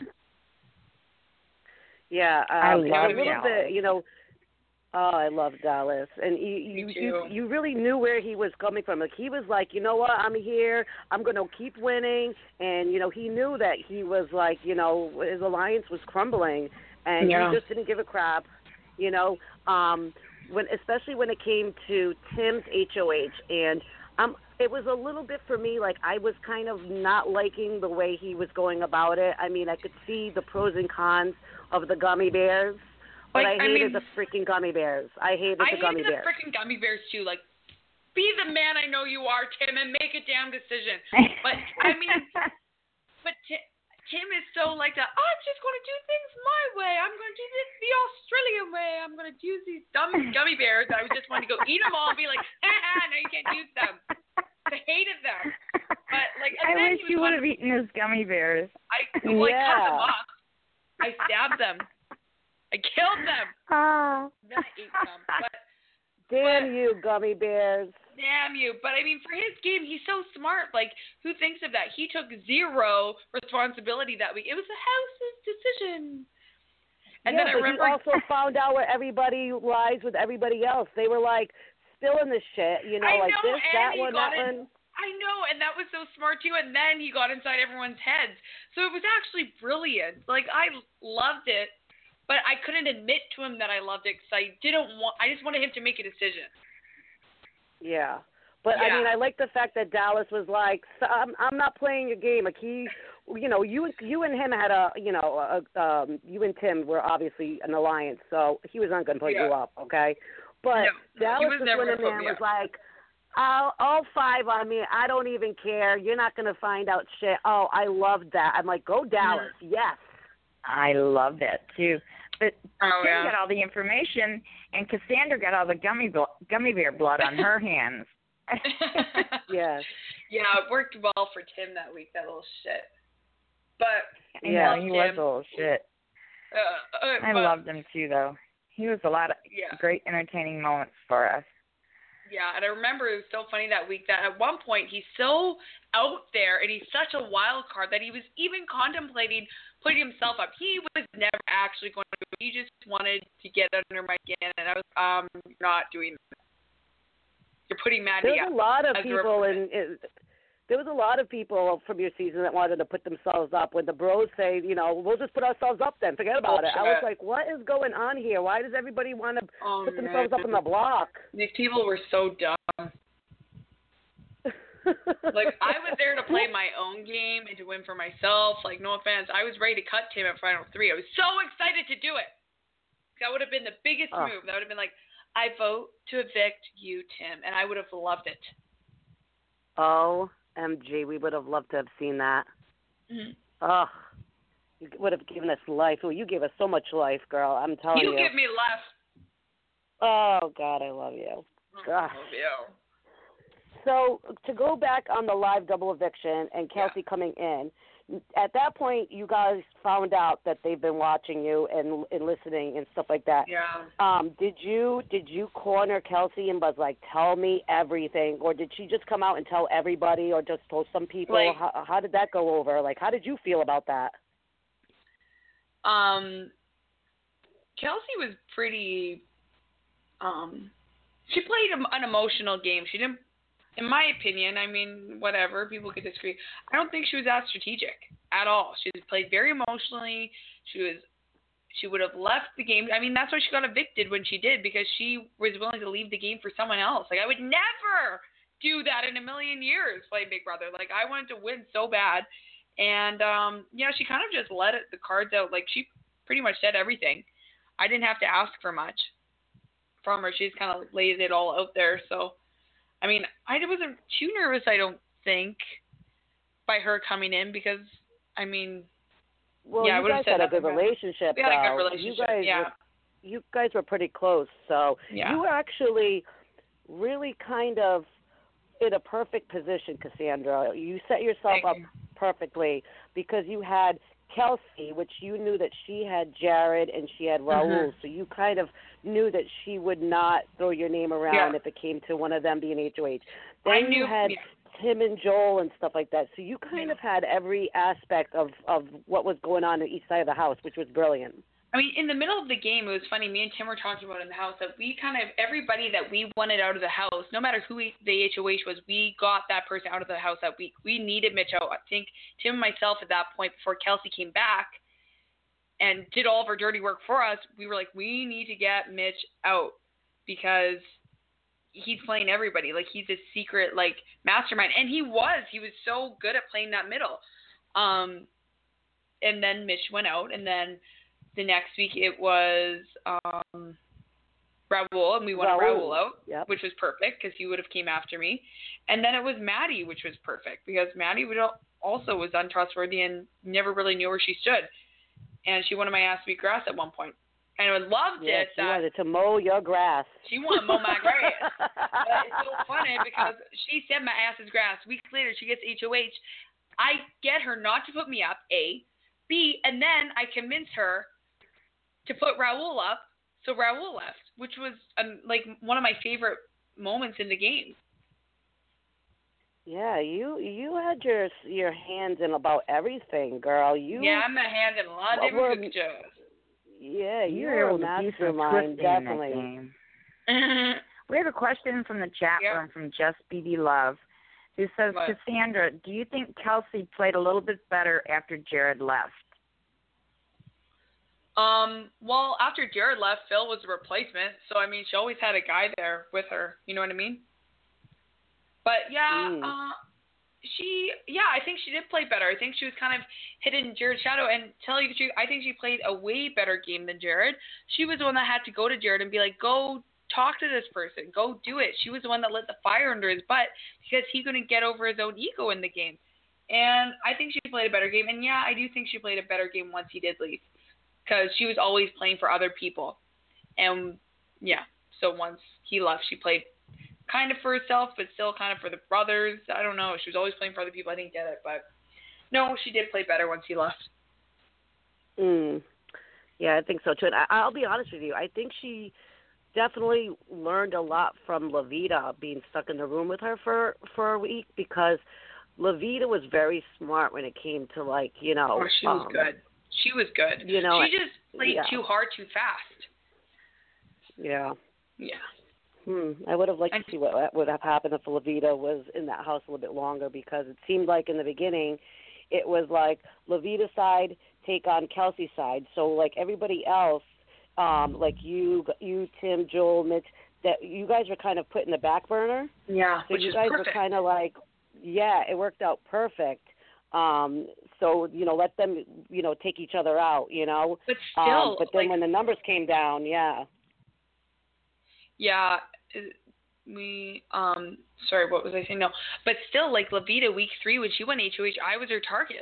Speaker 6: Yeah,
Speaker 3: I love
Speaker 6: a little
Speaker 3: Dallas.
Speaker 6: bit, you know. Oh, I love Dallas, and you really knew where he was coming from. Like he was like, you know what, I'm here, I'm gonna keep winning, and you know he knew that he was like, you know, his alliance was crumbling, and he just didn't give a crap, you know. Especially when it came to Tim's HOH, and it was a little bit for me like I was kind of not liking the way he was going about it. I mean, I could see the pros and cons of the gummy bears. But I hated the freaking gummy bears. I hated the gummy bears.
Speaker 5: I hated the freaking gummy bears, too. Like, be the man I know you are, Tim, and make a damn decision. But, I mean, Tim is so like that, I'm just going to do things my way. I'm going to do this the Australian way. I'm going to use these dumb gummy bears. I just wanted to go eat them all and be like, no, you can't use them. I hated them. But, like,
Speaker 3: I wish you would have eaten his gummy bears.
Speaker 5: I cut them up. I stabbed them. I killed them.
Speaker 3: Oh.
Speaker 5: Then I ate them.
Speaker 6: Damn you, gummy bears.
Speaker 5: Damn you. But, I mean, for his game, he's so smart. Like, who thinks of that? He took zero responsibility that week. It was the house's decision. And then I remember...
Speaker 6: he also found out where everybody lies with everybody else. They were, like, spilling the shit, you know, like this, that one, that one.
Speaker 5: I know, and that was so smart, too. And then he got inside everyone's heads. So it was actually brilliant. Like, I loved it. But I couldn't admit to him that I loved it because I just wanted him to make a decision.
Speaker 6: Yeah. But, I mean, I like the fact that Dallas was like, I'm not playing your game. Like, you and him had you and Tim were obviously an alliance, so he was not going to put you up, okay? But Dallas just went in there and was like, all five on me. I don't even care. You're not going to find out shit. Oh, I loved that. I'm like, go Dallas. Yes.
Speaker 3: I loved it, too. But Tim got all the information, and Cassandra got all the gummy bear blood on her hands.
Speaker 6: Yes.
Speaker 5: Yeah, it worked well for Tim that week, that little shit. But
Speaker 3: he was a little shit. I loved him, too, though. He was a lot of great entertaining moments for us.
Speaker 5: Yeah, and I remember it was so funny that week that at one point he's so out there and he's such a wild card that he was even contemplating putting himself up. He was never actually going to. He just wanted to get under my skin, and I was not doing that. You're putting Maddie up.
Speaker 6: There was a lot of people there was a lot of people from your season that wanted to put themselves up. When the bros say, you know, we'll just put ourselves up then, forget about it. I was like, what is going on here? Why does everybody want to put themselves up in the block?
Speaker 5: These people were so dumb. Like, I was there to play my own game and to win for myself. Like, no offense. I was ready to cut Tim at Final 3. I was so excited to do it. That would have been the biggest move. That would have been like, I vote to evict you, Tim. And I would have loved it.
Speaker 6: OMG, we would have loved to have seen that.
Speaker 5: Mm-hmm.
Speaker 6: Oh, you would have given us life. Oh, you gave us so much life, girl. I'm telling you.
Speaker 5: You give me life.
Speaker 6: Oh, God, I love you.
Speaker 5: I love you.
Speaker 6: So to go back on the live double eviction and Kelsey coming in, at that point you guys found out that they've been watching you and listening and stuff like that.
Speaker 5: Yeah.
Speaker 6: Did you corner Kelsey and was like, tell me everything, or did she just come out and tell everybody, or just told some people?
Speaker 5: Like,
Speaker 6: how did that go over? Like, how did you feel about that?
Speaker 5: Kelsey was pretty She played an emotional game. She didn't, in my opinion, I mean, whatever, people could disagree. I don't think she was that strategic at all. She played very emotionally. She would have left the game. I mean, that's why she got evicted when she did, because she was willing to leave the game for someone else. Like, I would never do that in a million years, play Big Brother. Like, I wanted to win so bad. And, she kind of just let the cards out. Like, she pretty much said everything. I didn't have to ask for much from her. She just kind of laid it all out there. So, I mean, I wasn't too nervous, I don't think, by her coming in, because, I mean,
Speaker 6: well,
Speaker 5: I
Speaker 6: you guys had a good relationship.
Speaker 5: We had a good relationship,
Speaker 6: You guys were pretty close, so you were actually really kind of in a perfect position, Cassandra. You set yourself up perfectly because you had Kelsey, which you knew that she had Jared and she had Raul, so you kind of knew that she would not throw your name around if it came to one of them being HOH. Then you had Tim and Joel and stuff like that, so you kind of had every aspect of what was going on each side of the house, which was brilliant.
Speaker 5: I mean, in the middle of the game, it was funny. Me and Tim were talking about in the house that we kind of, everybody that we wanted out of the house, no matter who the HOH was, we got that person out of the house that week. We needed Mitch out. I think Tim and myself at that point, before Kelsey came back and did all of our dirty work for us, we were like, we need to get Mitch out because he's playing everybody. Like, he's a secret, like, mastermind. And he was so good at playing that middle. And then Mitch went out, and then the next week it was Raul, and we wanted Raul out, which was perfect because he would have came after me. And then it was Maddie, which was perfect because Maddie also was untrustworthy and never really knew where she stood. And she wanted my ass to be grass at one point. And I loved it.
Speaker 6: She wanted to mow your grass.
Speaker 5: She wanted to mow my grass. But it's so funny because she said my ass is grass. Weeks later, she gets HOH. I get her not to put me up, A. B, and then I convince her to put Raul up, so Raul left, which was like one of my favorite moments in the game.
Speaker 6: Yeah, you had your hands in about everything, girl.
Speaker 5: I'm a hand in a lot of different cookie jars.
Speaker 6: Yeah, you're a mastermind, definitely.
Speaker 3: We have a question from the chat room from Just BB Love, who says, Cassandra, do you think Kelsey played a little bit better after Jared left?
Speaker 5: Well, after Jared left, Phil was a replacement, so I mean, she always had a guy there with her. You know what I mean? But I think she did play better. I think she was kind of hidden in Jared's shadow. And tell you the truth, I think she played a way better game than Jared. She was the one that had to go to Jared and be like, go talk to this person, go do it. She was the one that lit the fire under his butt because he couldn't get over his own ego in the game. And I think she played a better game. And I do think she played a better game once he did leave. Because she was always playing for other people. And, so once he left, she played kind of for herself, but still kind of for the brothers. I don't know. She was always playing for other people. I didn't get it. But, no, she did play better once he left.
Speaker 6: Yeah, I think so, too. And I'll be honest with you. I think she definitely learned a lot from Lavita being stuck in the room with her for a week because Lavita was very smart when it came to, like,
Speaker 5: she was good. She was good. She just played too hard, too fast.
Speaker 6: Yeah.
Speaker 5: Yeah.
Speaker 6: I would have liked to see what would have happened if Lavita was in that house a little bit longer because it seemed like in the beginning it was like Lavita's side take on Kelsey's side. So like everybody else, like you, Tim, Joel, Mitch, that you guys were kind of put in the back burner.
Speaker 5: Yeah.
Speaker 6: So you guys were kind of like, it worked out perfect. So, let them, take each other out,
Speaker 5: But still.
Speaker 6: But then when the numbers came down,
Speaker 5: Yeah, sorry, what was I saying? No. But still, like, Lavita, week 3, when she went HOH, I was her target.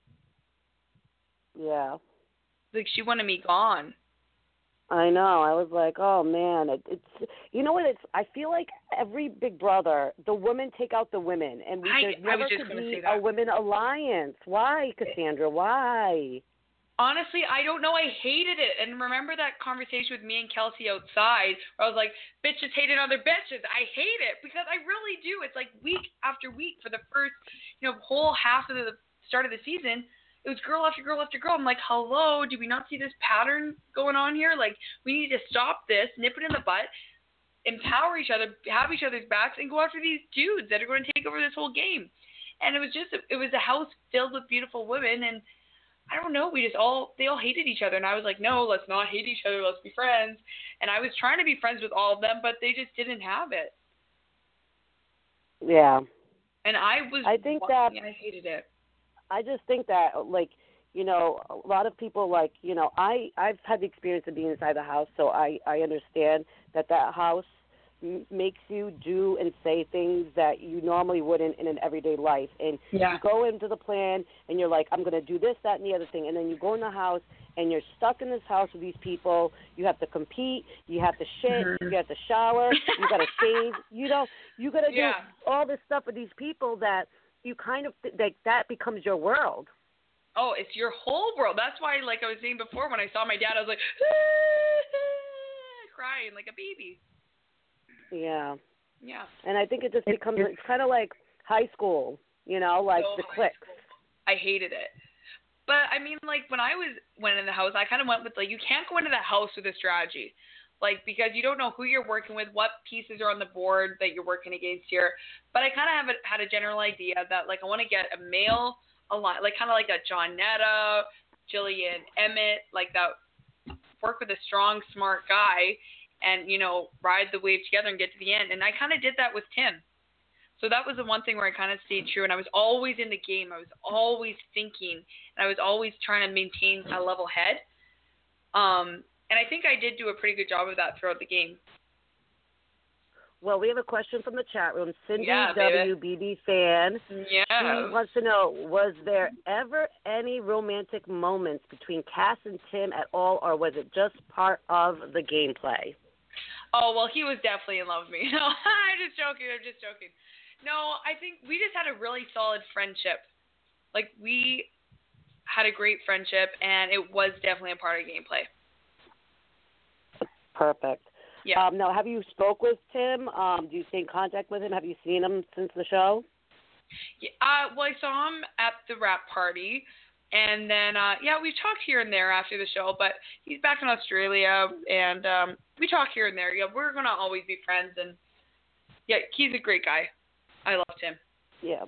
Speaker 6: Yeah.
Speaker 5: Like, she wanted me gone.
Speaker 6: I know. I was like, oh, man. It's you know what? I feel like every Big Brother, the women take out the women. And there's never could be a women alliance. Why, Cassandra? Why?
Speaker 5: Honestly, I don't know. I hated it. And remember that conversation with me and Kelsey outside where I was like, bitches hating other bitches. I hate it because I really do. It's like week after week for the first, whole half of the start of the season. It was girl after girl after girl. I'm like, hello, do we not see this pattern going on here? Like, we need to stop this, nip it in the butt. empower each other, have each other's backs, and go after these dudes that are going to take over this whole game. And it was a house filled with beautiful women, and I don't know, they all hated each other. And I was like, no, let's not hate each other, let's be friends. And I was trying to be friends with all of them, but they just didn't have it.
Speaker 6: Yeah.
Speaker 5: And I hated it.
Speaker 6: I just think that, like, you know, a lot of people, like, you know, I've had the experience of being inside the house, so I understand that house makes you do and say things that you normally wouldn't in an everyday life. And you go into the plan and you're like, I'm going to do this, that, and the other thing. And then you go in the house and you're stuck in this house with these people. You have to compete. You have to shit. You have to shower. You got to shave. You know, you got to do all this stuff with these people that you kind of, that becomes your world.
Speaker 5: Oh, it's your whole world. That's why, like I was saying before, when I saw my dad, I was like, crying like a baby.
Speaker 6: Yeah.
Speaker 5: Yeah.
Speaker 6: And I think it just becomes, it's kind of like high school, you know, like the cliques.
Speaker 5: I hated it. But, I mean, like, when I went in the house, I kind of went with, like, you can't go into the house with a strategy. Like, because you don't know who you're working with, what pieces are on the board that you're working against here. But I kind of had a general idea that, like, I want to get a male alliance, like, kind of like a John Netta, Jillian Emmett, like that, work with a strong, smart guy and, you know, ride the wave together and get to the end. And I kind of did that with Tim. So that was the one thing where I kind of stayed true. And I was always in the game. I was always thinking. And I was always trying to maintain a level head. And I think I did do a pretty good job of that throughout the game.
Speaker 6: Well, we have a question from the chat room. Cindy
Speaker 5: baby.
Speaker 6: WBB fan.
Speaker 5: Yeah.
Speaker 6: She wants to know, was there ever any romantic moments between Cass and Tim at all, or was it just part of the gameplay?
Speaker 5: Oh, well, he was definitely in love with me. No, I'm just joking. No, I think we just had a really solid friendship. Like, we had a great friendship, and it was definitely a part of gameplay.
Speaker 6: Perfect.
Speaker 5: Yeah.
Speaker 6: Now, have you spoke with Tim? Do you stay in contact with him? Have you seen him since the show?
Speaker 5: Yeah, well, I saw him at the wrap party, and then, we talked here and there after the show, but he's back in Australia, and we talk here and there. Yeah, we're going to always be friends, and, yeah, he's a great guy. I loved him.
Speaker 6: Yeah.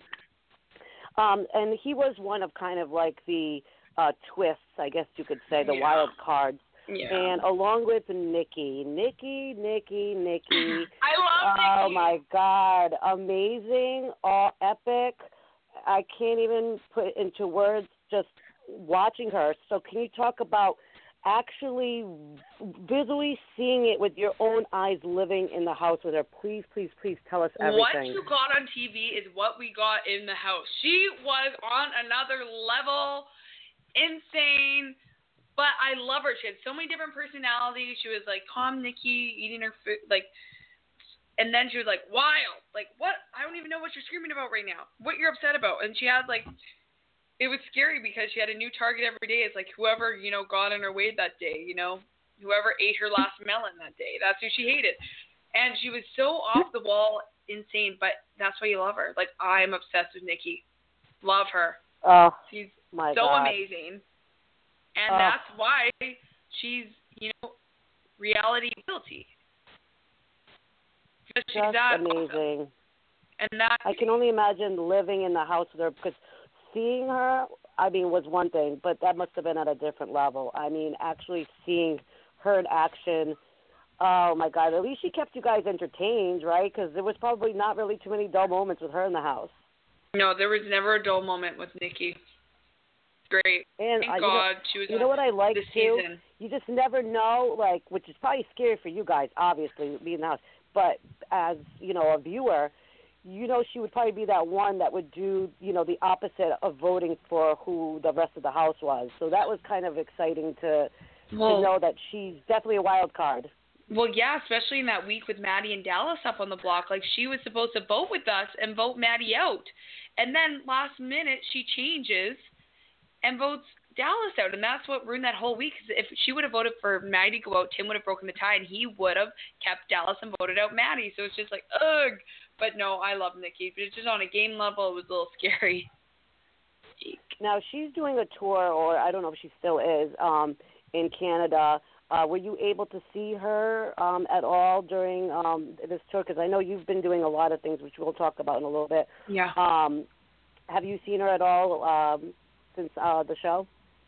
Speaker 6: And he was one of kind of like the twists, I guess you could say, the wild cards.
Speaker 5: Yeah.
Speaker 6: And along with Nikki.
Speaker 5: I love Nikki.
Speaker 6: Oh, my God. Amazing, all epic. I can't even put into words just watching her. So can you talk about actually visually seeing it with your own eyes, living in the house with her? Please, please, please tell us everything.
Speaker 5: What you got on TV is what we got in the house. She was on another level, insane, but I love her. She had so many different personalities. She was like calm Nikki, eating her food, like, and then she was like wild, like what? I don't even know what you're screaming about right now. What you're upset about? And she had like, it was scary because she had a new target every day. It's like whoever, you know, got in her way that day, you know, whoever ate her last melon that day. That's who she hated. And she was so off the wall, insane, but that's why you love her. Like, I'm obsessed with Nikki. Love her.
Speaker 6: Oh,
Speaker 5: she's
Speaker 6: my
Speaker 5: so
Speaker 6: God.
Speaker 5: amazing. And that's why she's, you know, reality guilty. Because she's that
Speaker 6: amazing.
Speaker 5: Awesome. And that,
Speaker 6: I can only imagine living in the house with her, because seeing her, I mean, was one thing, but that must have been at a different level. I mean, actually seeing her in action, oh, my God. At least she kept you guys entertained, right? Because there was probably not really too many dull moments with her in the house.
Speaker 5: No, there was never a dull moment with Nikki. Great.
Speaker 6: And
Speaker 5: Thank God she was.
Speaker 6: You know what I like,
Speaker 5: this
Speaker 6: too?
Speaker 5: season.
Speaker 6: You just never know, like, which is probably scary for you guys, obviously, being in the house. But as, you know, a viewer, you know she would probably be that one that would do, you know, the opposite of voting for who the rest of the house was. So that was kind of exciting to know that she's definitely a wild card.
Speaker 5: Well, yeah, especially in that week with Maddie and Dallas up on the block. Like, she was supposed to vote with us and vote Maddie out. And then last minute she changes and votes Dallas out. And that's what ruined that whole week. 'Cause if she would have voted for Maddie to go out, Tim would have broken the tie, and he would have kept Dallas and voted out Maddie. So it's just like, ugh. But no, I love Nikki. But it's just on a game level, it was a little scary.
Speaker 6: Now, she's doing a tour, or I don't know if she still is, in Canada. Were you able to see her at all during this tour? Because I know you've been doing a lot of things, which we'll talk about in a little bit.
Speaker 5: Yeah.
Speaker 6: Have you seen her at all since the show?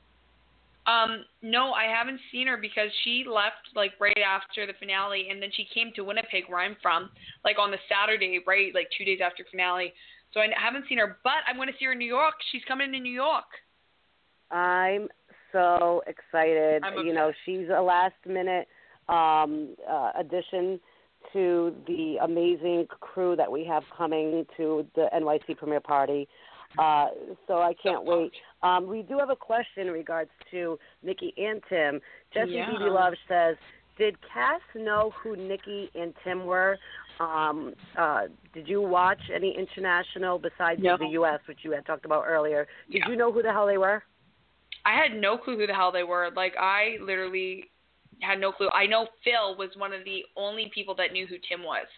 Speaker 5: No, I haven't seen her because she left like right after the finale, and then she came to Winnipeg, where I'm from, like on the Saturday, right, like 2 days after finale. So I haven't seen her, but I'm going to see her in New York. She's coming to New York.
Speaker 6: I'm so excited.
Speaker 5: I'm
Speaker 6: you know, she's a last-minute addition to the amazing crew that we have coming to the NYC premiere party. So I can't wait. We do have a question in regards to Nikki and Tim. Jesse BB Love says, did Cass know who Nikki and Tim were? Did you watch any international besides the U.S., which you had talked about earlier? Did you know who the hell they were?
Speaker 5: I had no clue who the hell they were. Like, I literally had no clue. I know Phil was one of the only people that knew who Tim was.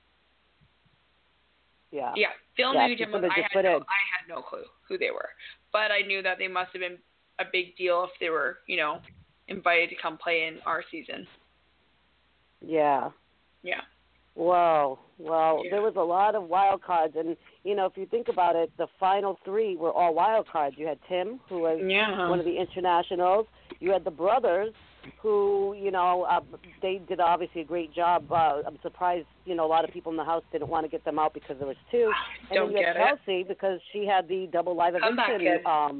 Speaker 5: Yeah, Phil knew who Tim was. I had no clue who they were. But I knew that they must have been a big deal if they were, you know, invited to come play in our season.
Speaker 6: Yeah.
Speaker 5: Yeah.
Speaker 6: Whoa. Well, there was a lot of wild cards. And, you know, if you think about it, the final three were all wild cards. You had Tim, who was one of the internationals. You had the brothers, who, you know, they did obviously a great job. I'm surprised, you know, a lot of people in the house didn't want to get them out because there was two. And then you had Kelsey because she had the double live eviction.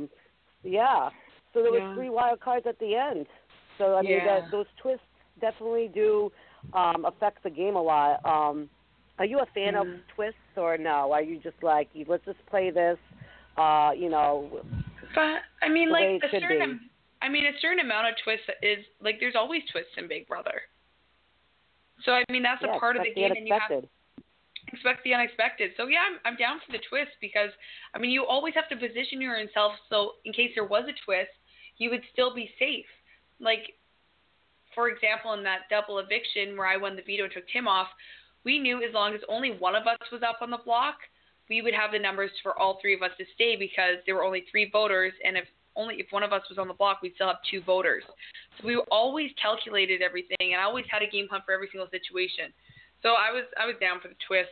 Speaker 6: So there was three wild cards at the end. So, I mean, those twists definitely do affect the game a lot. Are you a fan of twists or no? Are you just like, let's just play this, you know?
Speaker 5: But, I mean, like, a certain amount of twists is, like, there's always twists in Big Brother. So, I mean, that's a part of the game, and you have to expect the unexpected. So, yeah, I'm down for the twist because, I mean, you always have to position yourself so in case there was a twist, you would still be safe. Like, for example, in that double eviction where I won the veto and took Tim off, we knew as long as only one of us was up on the block, we would have the numbers for all three of us to stay because there were only 3 voters, and if one of us was on the block, we'd still have 2 voters. So we always calculated everything, and I always had a game plan for every single situation. So I was down for the twist.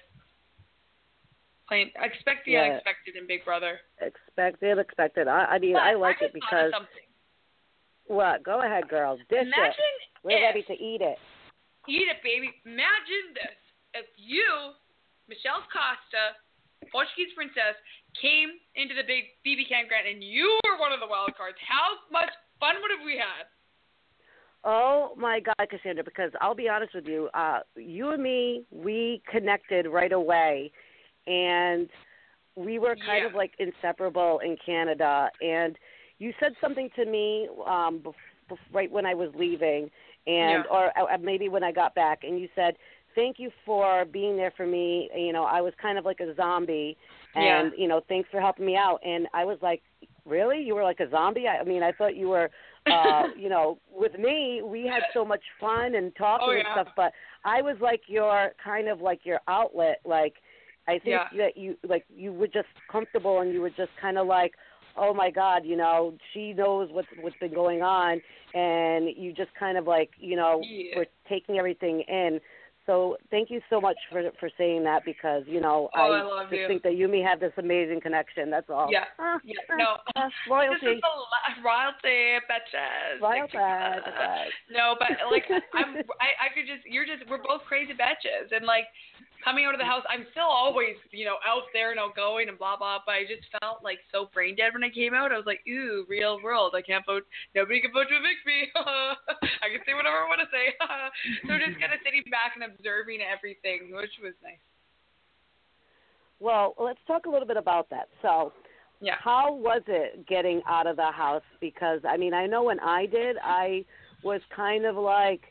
Speaker 5: Expect the unexpected in Big Brother.
Speaker 6: Expected. I mean, I like it because. What? Go ahead, girl. Dish it. We're ready to eat it.
Speaker 5: Eat it, baby. Imagine this. If you, Michelle Costa, Portuguese Princess, came into the big BB campground and you were one of the wild cards, how much fun would have we had?
Speaker 6: Oh, my God, Cassandra, because I'll be honest with you. You and me, we connected right away, and we were kind of like inseparable in Canada, and you said something to me right when I was leaving, and or maybe when I got back, and you said, thank you for being there for me. You know, I was kind of like a zombie, and, you know, thanks for helping me out. And I was like, really? You were like a zombie? I mean, I thought you were, you know, with me, we had so much fun and talking and stuff, but I was like your kind of like your outlet. Like, I think that you were just comfortable and you were just kind of like, oh, my God, you know, she knows what's been going on, and you just kind of like, you know, were taking everything in. So thank you so much for saying that because, you know, I just think that you and me have this amazing connection. That's all.
Speaker 5: Yeah.
Speaker 6: Royalty.
Speaker 5: This is royalty, bitches.
Speaker 6: Royalty.
Speaker 5: No, but, like, we're both crazy bitches. And, like, coming out of the house, I'm still always, you know, out there and outgoing and blah, blah, but I just felt, like, so brain dead when I came out. I was like, ooh, real world. I can't vote. Nobody can vote to evict me. I can say whatever I want to say. So just kind of sitting back and observing everything, which was nice.
Speaker 6: Well, let's talk a little bit about that. So how was it getting out of the house? Because, I mean, I know when I did, I was kind of like,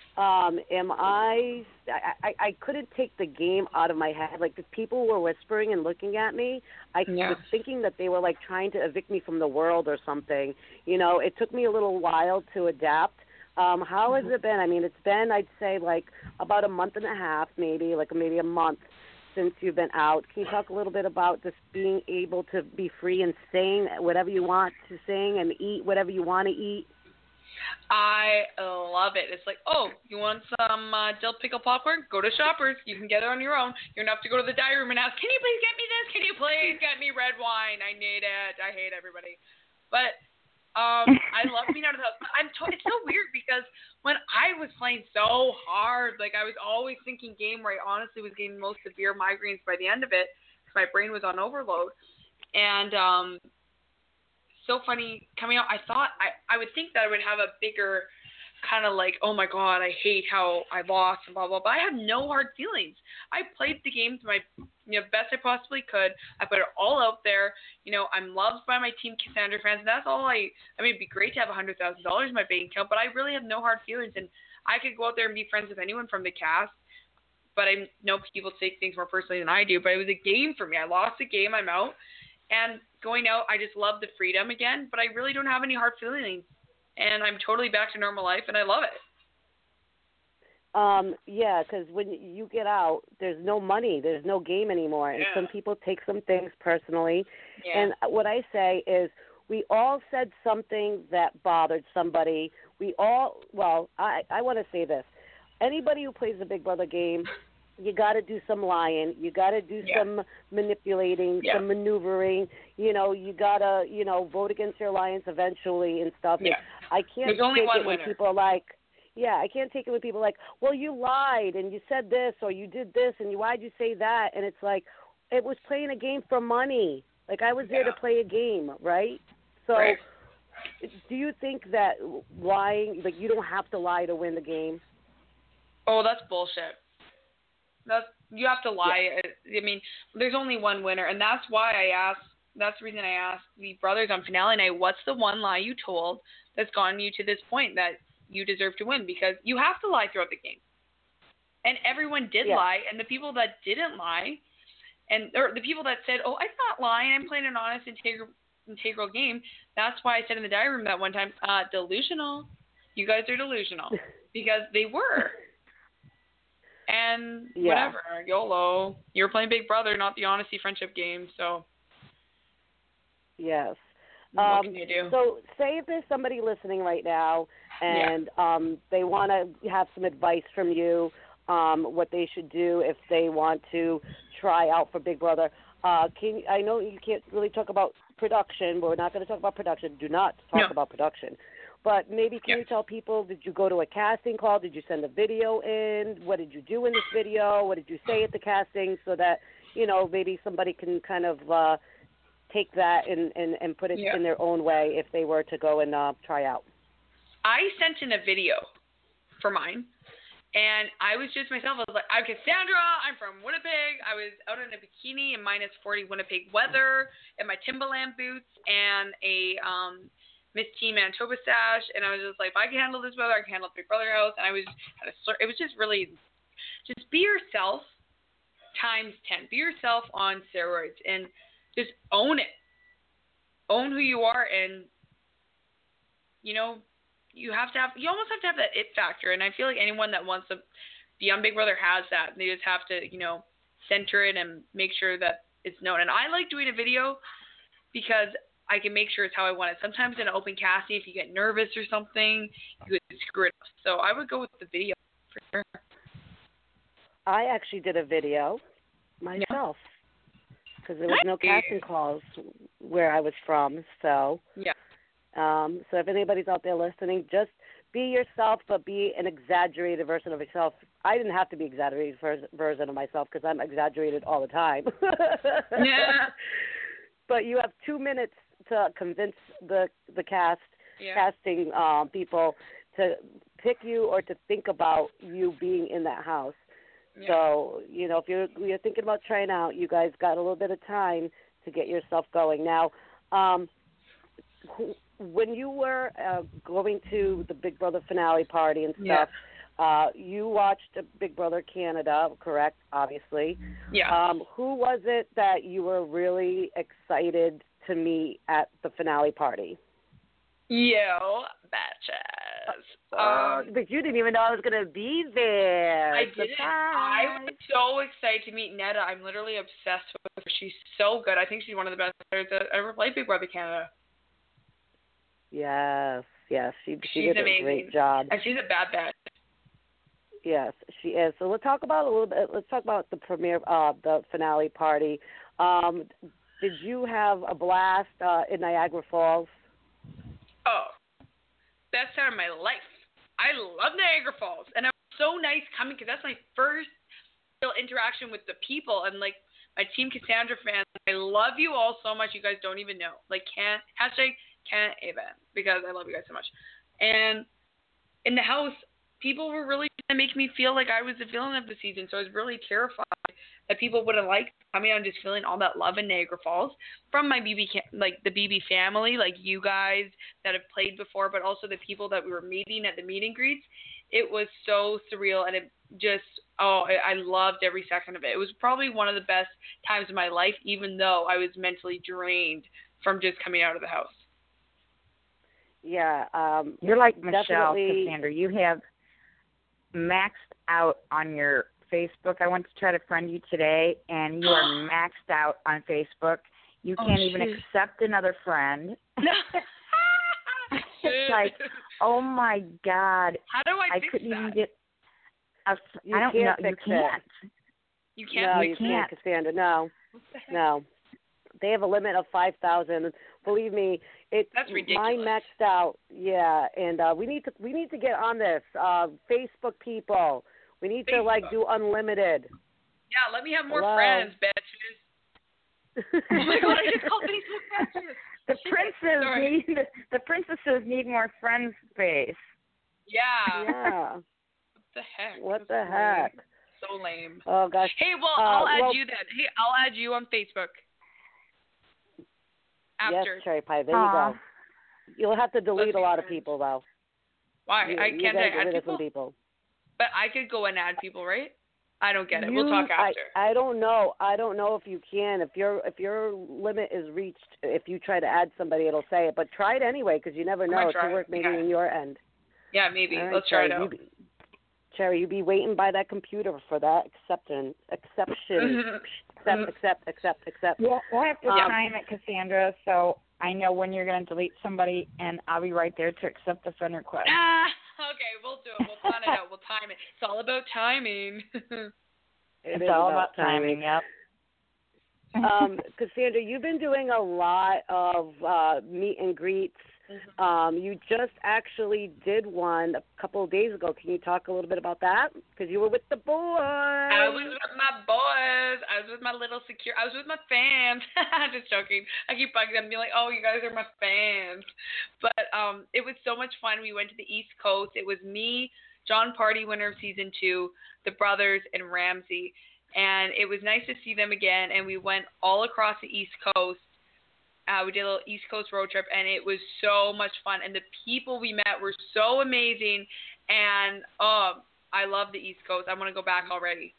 Speaker 6: I couldn't take the game out of my head. Like, if people were whispering and looking at me, I was thinking that they were, like, trying to evict me from the world or something. You know, it took me a little while to adapt. How has it been? I mean, it's been, I'd say, like, about a month and a half, maybe a month since you've been out. Can you talk a little bit about just being able to be free and saying whatever you want to sing and eat whatever you want to eat?
Speaker 5: I love it. It's like, oh, you want some dill pickle popcorn? Go to Shoppers. You can get it on your own. You don't have to go to the diary room and ask, can you please get me this? Can you please get me red wine? I need it. I hate everybody. But I love being out of the house. It's so weird because when I was playing so hard, like I was always thinking game where I honestly was getting most severe migraines by the end of it because my brain was on overload. And so funny coming out. I thought I would think that I would have a bigger kind of like, oh my God, I hate how I lost and blah blah blah. I have no hard feelings. I played the game to my best I possibly could. I put it all out there. I'm loved by my Team Cassandra fans, and that's all. I mean, it'd be great to have $100,000 in my bank account, but I really have no hard feelings, and I could go out there and be friends with anyone from the cast. But I know people take things more personally than I do. But it was a game for me. I lost the game. I'm out. And going out, I just love the freedom again, but I really don't have any hard feelings. And I'm totally back to normal life, and I love it.
Speaker 6: Yeah, because when you get out, there's no money. There's no game anymore. And some people take some things personally. Yeah. And what I say is we all said something that bothered somebody. I want to say this. Anybody who plays the Big Brother game, you got to do some lying. You got to do some manipulating, some maneuvering. You got to, vote against your alliance eventually and stuff.
Speaker 5: Yeah.
Speaker 6: And I can't
Speaker 5: There's only
Speaker 6: take
Speaker 5: one
Speaker 6: it when
Speaker 5: winner.
Speaker 6: people are like, I can't take it when people are like, well, you lied and you said this or you did this and why'd you say that? And it's like, it was playing a game for money. Like I was there to play a game, right? So do you think that lying, like you don't have to lie to win the game?
Speaker 5: Oh, that's bullshit. You have to lie. Yeah. I mean, there's only one winner, and that's the reason I asked the brothers on finale night, what's the one lie you told that's gotten you to this point that you deserve to win? Because you have to lie throughout the game. And everyone did lie, and the people that didn't lie, or the people that said, oh, I'm not lying, I'm playing an honest, integral game, that's why I said in the diary room that one time, delusional. You guys are delusional. Because they were. And whatever, YOLO. You're playing Big Brother, not the honesty friendship game, so.
Speaker 6: Yes.
Speaker 5: What can you do?
Speaker 6: So say if there's somebody listening right now and they want to have some advice from you, what they should do if they want to try out for Big Brother. I know you can't really talk about production, but we're not going to talk about production. Do not talk about production. But maybe can you tell people, did you go to a casting call? Did you send a video in? What did you do in this video? What did you say at the casting so that, maybe somebody can kind of take that and put it in their own way if they were to go and try out?
Speaker 5: I sent in a video for mine, and I was just myself. I was like, I'm Cassandra. I'm from Winnipeg. I was out in a bikini in minus 40 Winnipeg weather in my Timberland boots and a Miss Team Manitoba sash, and I was just like, if I can handle this weather, I can handle Big Brother house. And it was just really, just be yourself times 10. Be yourself on steroids and just own it. Own who you are, and you almost have to have that it factor. And I feel like anyone that wants to be on Big Brother has that. They just have to, center it and make sure that it's known. And I like doing a video because I can make sure it's how I want it. Sometimes in an open casting, if you get nervous or something, you could screw it up. So I would go with the video for sure.
Speaker 6: I actually did a video myself because there was no casting calls where I was from. So so if anybody's out there listening, just be yourself, but be an exaggerated version of yourself. I didn't have to be exaggerated version of myself because I'm exaggerated all the time. But you have 2 minutes to convince the casting people to pick you or to think about you being in that house. Yeah. So, if you're thinking about trying out, you guys got a little bit of time to get yourself going. Now, when you were going to the Big Brother finale party and stuff, you watched Big Brother Canada, correct, obviously.
Speaker 5: Yeah.
Speaker 6: Who was it that you were really excited to meet at the finale party?
Speaker 5: Yo, batches.
Speaker 6: But you didn't even know I was going to be there.
Speaker 5: I didn't. I was so excited to meet Netta. I'm literally obsessed with her. She's so good. I think she's one of the best players that ever played Big Brother Canada.
Speaker 6: Yes. Yes, she
Speaker 5: She's
Speaker 6: did
Speaker 5: amazing.
Speaker 6: a great job.
Speaker 5: And she's a bad bitch.
Speaker 6: Yes, she is. So let's talk about a little bit. Let's talk about the premiere, the finale party. Did you have a blast in Niagara Falls?
Speaker 5: Oh, best time of my life. I love Niagara Falls, and it was so nice coming because that's my first real interaction with the people and like my Team Cassandra fans. I love you all so much. You guys don't even know. Like can't even because I love you guys so much. And in the house, people were really trying to make me feel like I was the villain of the season, so I was really terrified that people wouldn't like coming out and just feeling all that love in Niagara Falls from my the BB family, like you guys that have played before, but also the people that we were meeting at the meet and greets. It was so surreal, and it just, I loved every second of it. It was probably one of the best times of my life, even though I was mentally drained from just coming out of the house.
Speaker 6: Yeah.
Speaker 3: You're like Michelle,
Speaker 6: definitely.
Speaker 3: Cassandra. You have maxed out on your Facebook. I went to try to friend you today, and you are maxed out on Facebook. You can't even accept another friend. It's like, oh my God.
Speaker 5: How do I fix
Speaker 3: couldn't
Speaker 5: that?
Speaker 3: even get I
Speaker 6: You
Speaker 3: don't
Speaker 6: can't
Speaker 3: know.
Speaker 6: fix
Speaker 3: You can't.
Speaker 5: You can't.
Speaker 6: No,
Speaker 5: fix
Speaker 6: you
Speaker 5: it?
Speaker 6: can't, Cassandra. No. No. They have a limit of 5,000. Believe me,
Speaker 5: That's ridiculous.
Speaker 6: Mine maxed out. Yeah, and we need to get on this. Facebook people. We need to do unlimited.
Speaker 5: Yeah, let me have more
Speaker 6: Hello?
Speaker 5: friends, bitches. Oh my God, I just called Facebook bitches.
Speaker 3: The princesses need more friend space.
Speaker 5: Yeah.
Speaker 6: Yeah.
Speaker 5: What the heck?
Speaker 6: What
Speaker 5: That's
Speaker 6: the
Speaker 5: so
Speaker 6: heck?
Speaker 5: lame. So lame.
Speaker 6: Oh gosh.
Speaker 5: Hey, well, I'll add
Speaker 6: well,
Speaker 5: you then. Hey, I'll add you on Facebook. After.
Speaker 6: Yes, Cherry Pie. There you go. You'll have to delete
Speaker 5: Let's
Speaker 6: a
Speaker 5: be
Speaker 6: lot of
Speaker 5: friends.
Speaker 6: people though.
Speaker 5: Why?
Speaker 6: You
Speaker 5: Can't
Speaker 6: gotta
Speaker 5: I
Speaker 6: get
Speaker 5: add
Speaker 6: rid of
Speaker 5: people?
Speaker 6: some people.
Speaker 5: But I could go and add people, right? I don't get it. We'll talk after.
Speaker 6: I don't know. I don't know if you can. If your limit is reached, if you try to add somebody, it'll say it. But try it anyway, because you never know. It could work maybe in your end.
Speaker 5: Yeah, maybe.
Speaker 6: All right,
Speaker 5: Let's try it out.
Speaker 6: Cherry, you be waiting by that computer for that exception. Accept.
Speaker 3: We'll have to time it, Cassandra, so I know when you're going to delete somebody, and I'll be right there to accept the friend request.
Speaker 5: Okay, we'll do it. We'll plan it out. We'll time it. It's all about timing.
Speaker 3: It's all about timing, yep.
Speaker 6: Cassandra, you've been doing a lot of meet and greets. You just actually did one a couple of days ago. Can you talk a little bit about that? Because you were with the boys.
Speaker 5: I was with my boys. I was with my I was with my fans. Just joking. I keep bugging them, being like, "Oh, you guys are my fans." But it was so much fun. We went to the East Coast. It was me, John Party, winner of season 2, the brothers, and Ramsey. And it was nice to see them again. And we went all across the East Coast. We did a little East Coast road trip, and it was so much fun. And the people we met were so amazing. And I love the East Coast. I want to go back already.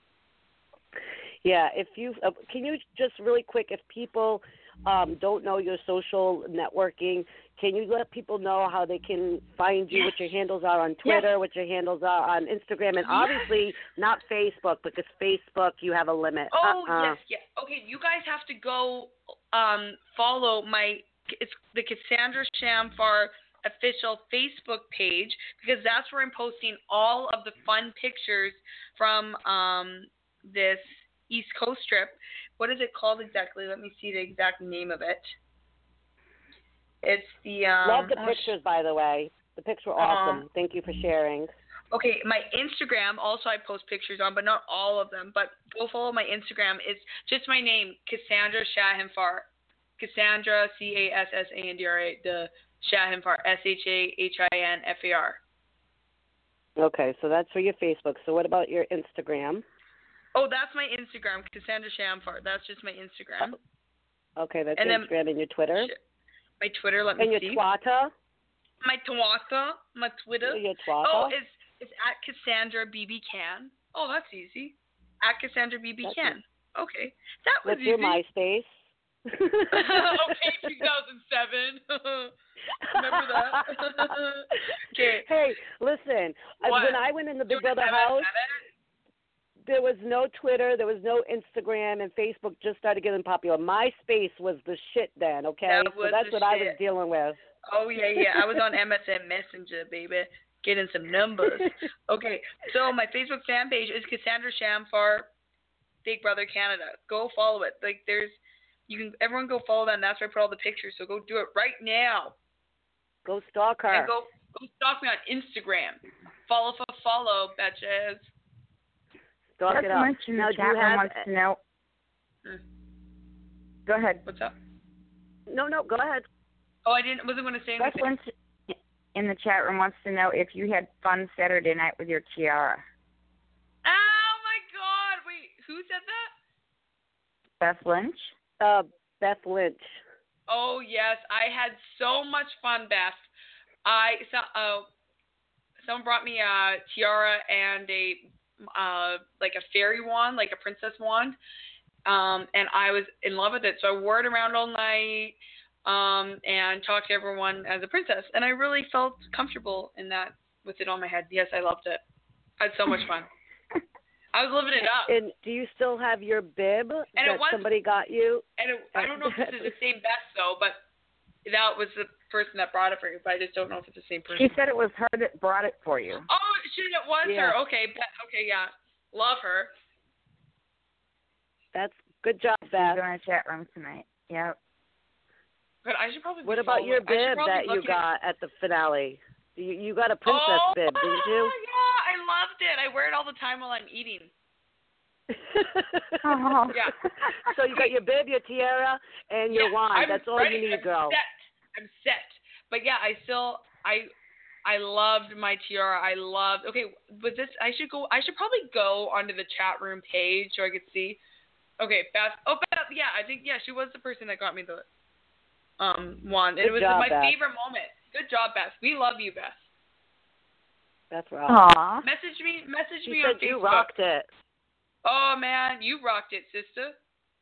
Speaker 6: Yeah, if you can you just really quick, if people don't know your social networking, can you let people know how they can find you, what your handles are on Twitter, what your handles are on Instagram, and obviously not Facebook, because Facebook you have a limit.
Speaker 5: Yes. Okay, you guys have to go follow it's the Cassandra Shamfar official Facebook page, because that's where I'm posting all of the fun pictures from this East Coast trip. What is it called exactly? Let me see the exact name of it. It's the
Speaker 6: love the pictures, by the way. The pictures were awesome. Thank you for sharing.
Speaker 5: Okay, my Instagram also I post pictures on, but not all of them. But go follow my Instagram. It's just my name, Cassandra Shahinfar. Cassandra, Cassandra, the Shahinfar, Shahinfar.
Speaker 6: Okay, so that's for your Facebook. So what about your Instagram?
Speaker 5: Oh, that's my Instagram, Cassandra Shamfar. That's just my Instagram.
Speaker 6: Okay, that's
Speaker 5: and
Speaker 6: your
Speaker 5: then,
Speaker 6: Instagram and your Twitter.
Speaker 5: My Twitter, let me see.
Speaker 6: And your Twitter.
Speaker 5: My Twitter.
Speaker 6: Your Twitter.
Speaker 5: Oh, it's at Cassandra BB Can. Oh, that's easy. At Cassandra BB Can. Okay, that was
Speaker 6: What's
Speaker 5: easy.
Speaker 6: your MySpace?
Speaker 5: Okay, 2007. Remember that? Okay.
Speaker 6: Hey, listen. When I went in the Big Brother house, there was no Twitter, there was no Instagram, and Facebook just started getting popular. MySpace was the shit then, okay? So that's what I was dealing with.
Speaker 5: Oh, yeah. I was on MSN Messenger, baby, getting some numbers. Okay, so my Facebook fan page is Cassandra Shamfar, Big Brother Canada. Go follow it. Like, everyone go follow that, and that's where I put all the pictures, so go do it right now.
Speaker 6: Go stalk her.
Speaker 5: And go stalk me on Instagram. Follow, bitches.
Speaker 6: Stalk
Speaker 3: Just
Speaker 6: it up.
Speaker 3: mention
Speaker 6: Now,
Speaker 3: the
Speaker 6: do
Speaker 3: chat
Speaker 6: you
Speaker 3: room
Speaker 6: have?
Speaker 3: wants to know. Go ahead.
Speaker 5: What's up?
Speaker 6: No, go ahead.
Speaker 5: Oh, wasn't going to say
Speaker 3: Beth
Speaker 5: anything.
Speaker 3: Lynch in the chat room wants to know if you had fun Saturday night with your tiara.
Speaker 5: Oh, my God. Wait, who said that?
Speaker 3: Beth Lynch?
Speaker 6: Beth Lynch.
Speaker 5: Oh, yes. I had so much fun, Beth. Someone brought me a tiara and a fairy wand, like a princess wand, and I was in love with it. So I wore it around all night and talked to everyone as a princess, and I really felt comfortable in that with it on my head. Yes, I loved it. I had so much fun. I was living it up.
Speaker 6: And do you still have your bib that somebody got you?
Speaker 5: And I don't know if this is the same Beth, though, but that was the person that brought it for you, but I just don't know if it's the same person.
Speaker 3: She said it was her that brought it for you.
Speaker 5: Oh, shit, it was her. Okay, okay, yeah. Love her.
Speaker 6: That's good job, Beth.
Speaker 3: She's in our chat room tonight. Yep.
Speaker 5: But I should probably.
Speaker 6: What about your bib that you got at the finale? You got a princess bib, didn't you?
Speaker 5: Yeah, I loved it. I wear it all the time while I'm eating.
Speaker 3: Oh.
Speaker 5: Yeah.
Speaker 6: So you got your bib, your tiara, and your wand. That's all you need, girl.
Speaker 5: I'm set. But yeah, I loved my tiara. Okay, with this, I should probably go onto the chat room page so I could see. Okay, Beth. Oh, Beth. Yeah, I think she was the person that got me the wand. And it was my favorite moment. Good job, Beth. We love you, Beth.
Speaker 6: That's right.
Speaker 3: Aww.
Speaker 5: Message me
Speaker 6: she
Speaker 5: on
Speaker 6: said
Speaker 5: Facebook.
Speaker 6: You rocked it.
Speaker 5: Oh man, you rocked it, sister.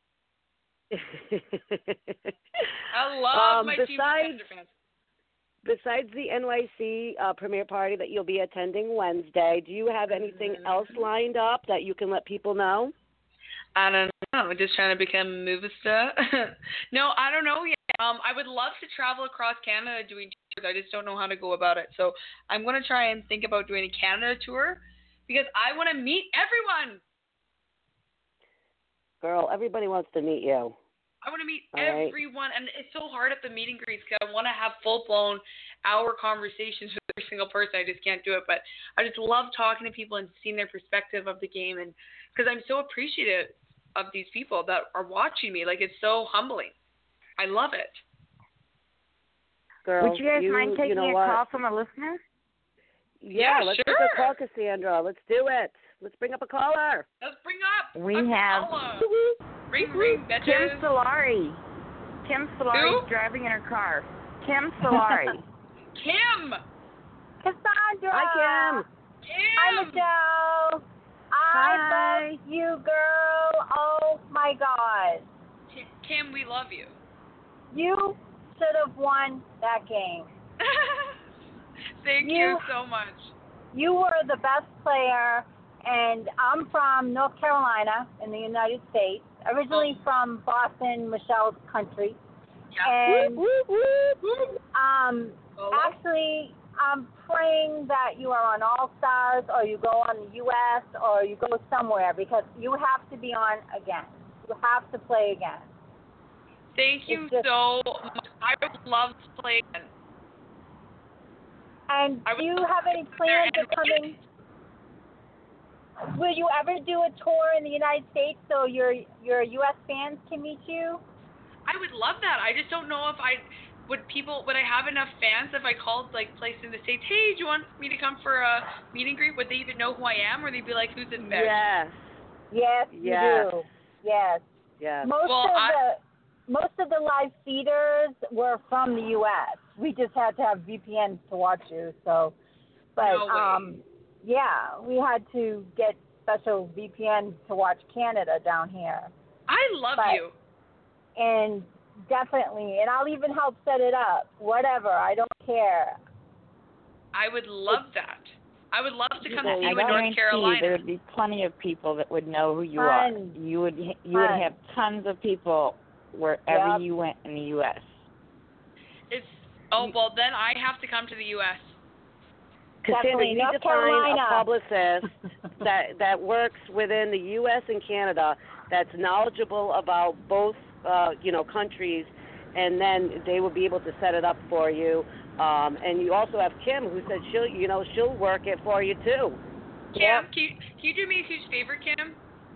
Speaker 5: I love my Team Panther fans.
Speaker 6: Besides the NYC premiere party that you'll be attending Wednesday, do you have anything else lined up that you can let people know?
Speaker 5: I don't know. Just trying to become a movie star. No, I don't know yet. I would love to travel across Canada doing tours. I just don't know how to go about it. So I'm going to try and think about doing a Canada tour because I want to meet everyone.
Speaker 6: Girl, everybody wants to meet you.
Speaker 5: I want to meet everyone, and it's so hard at the meet and greets because I want to have full-blown hour conversations with every single person. I just can't do it, but I just love talking to people and seeing their perspective of the game, and because I'm so appreciative of these people that are watching me. Like, it's so humbling. I love it.
Speaker 6: Girl,
Speaker 3: would you guys mind taking a call from a listener?
Speaker 6: Yeah, let's
Speaker 5: sure.
Speaker 6: take a call, Cassandra. Let's do it. Let's bring up a caller.
Speaker 5: Let's bring up.
Speaker 3: We have
Speaker 5: Ring, bitches.
Speaker 3: Kim Solari. Kim Solari is driving in her car. Kim Solari.
Speaker 5: Kim.
Speaker 7: Cassandra.
Speaker 6: Hi, Kim.
Speaker 7: Hi, Michelle. I love you, girl. Oh, my God.
Speaker 5: Kim, we love you.
Speaker 7: You should have won that game.
Speaker 5: Thank you so much.
Speaker 7: You were the best player, and I'm from North Carolina in the United States, originally from Boston, Michelle's country.
Speaker 5: Yeah.
Speaker 7: And actually, I'm praying that you are on All Stars or you go on the U.S. or you go somewhere because you have to be on again. You have to play again.
Speaker 5: Thank you so much. I would love to play again.
Speaker 7: And do you have any plans of coming? Will you ever do a tour in the United States so your U.S. fans can meet you?
Speaker 5: I would love that. I just don't know if would I have enough fans if I called like place in the States, hey, do you want me to come for a meet and greet? Would they even know who I am, or they'd be like, who's this bitch?
Speaker 7: Yes, you do. Yes. Most of the live feeders were from the U.S. We just had to have VPNs to watch you. So, but we had to get special VPNs to watch Canada down here.
Speaker 5: I love you.
Speaker 7: And definitely, and I'll even help set it up. Whatever, I don't care.
Speaker 5: I would love that. I would love to come see you in
Speaker 3: I
Speaker 5: North Carolina.
Speaker 3: There would be plenty of people that would know who you are. You would have tons of people wherever you went in the U.S.
Speaker 5: Oh, well, then I have to come to the U.S.
Speaker 6: Cassandra,
Speaker 7: Definitely.
Speaker 6: you need
Speaker 7: North
Speaker 6: to find
Speaker 7: Carolina.
Speaker 6: a publicist that works within the U.S. and Canada that's knowledgeable about both, countries, and then they will be able to set it up for you. And you also have Kim, who said she'll work it for you too.
Speaker 5: Kim,
Speaker 7: Yep.
Speaker 5: can you do me a huge favor, Kim?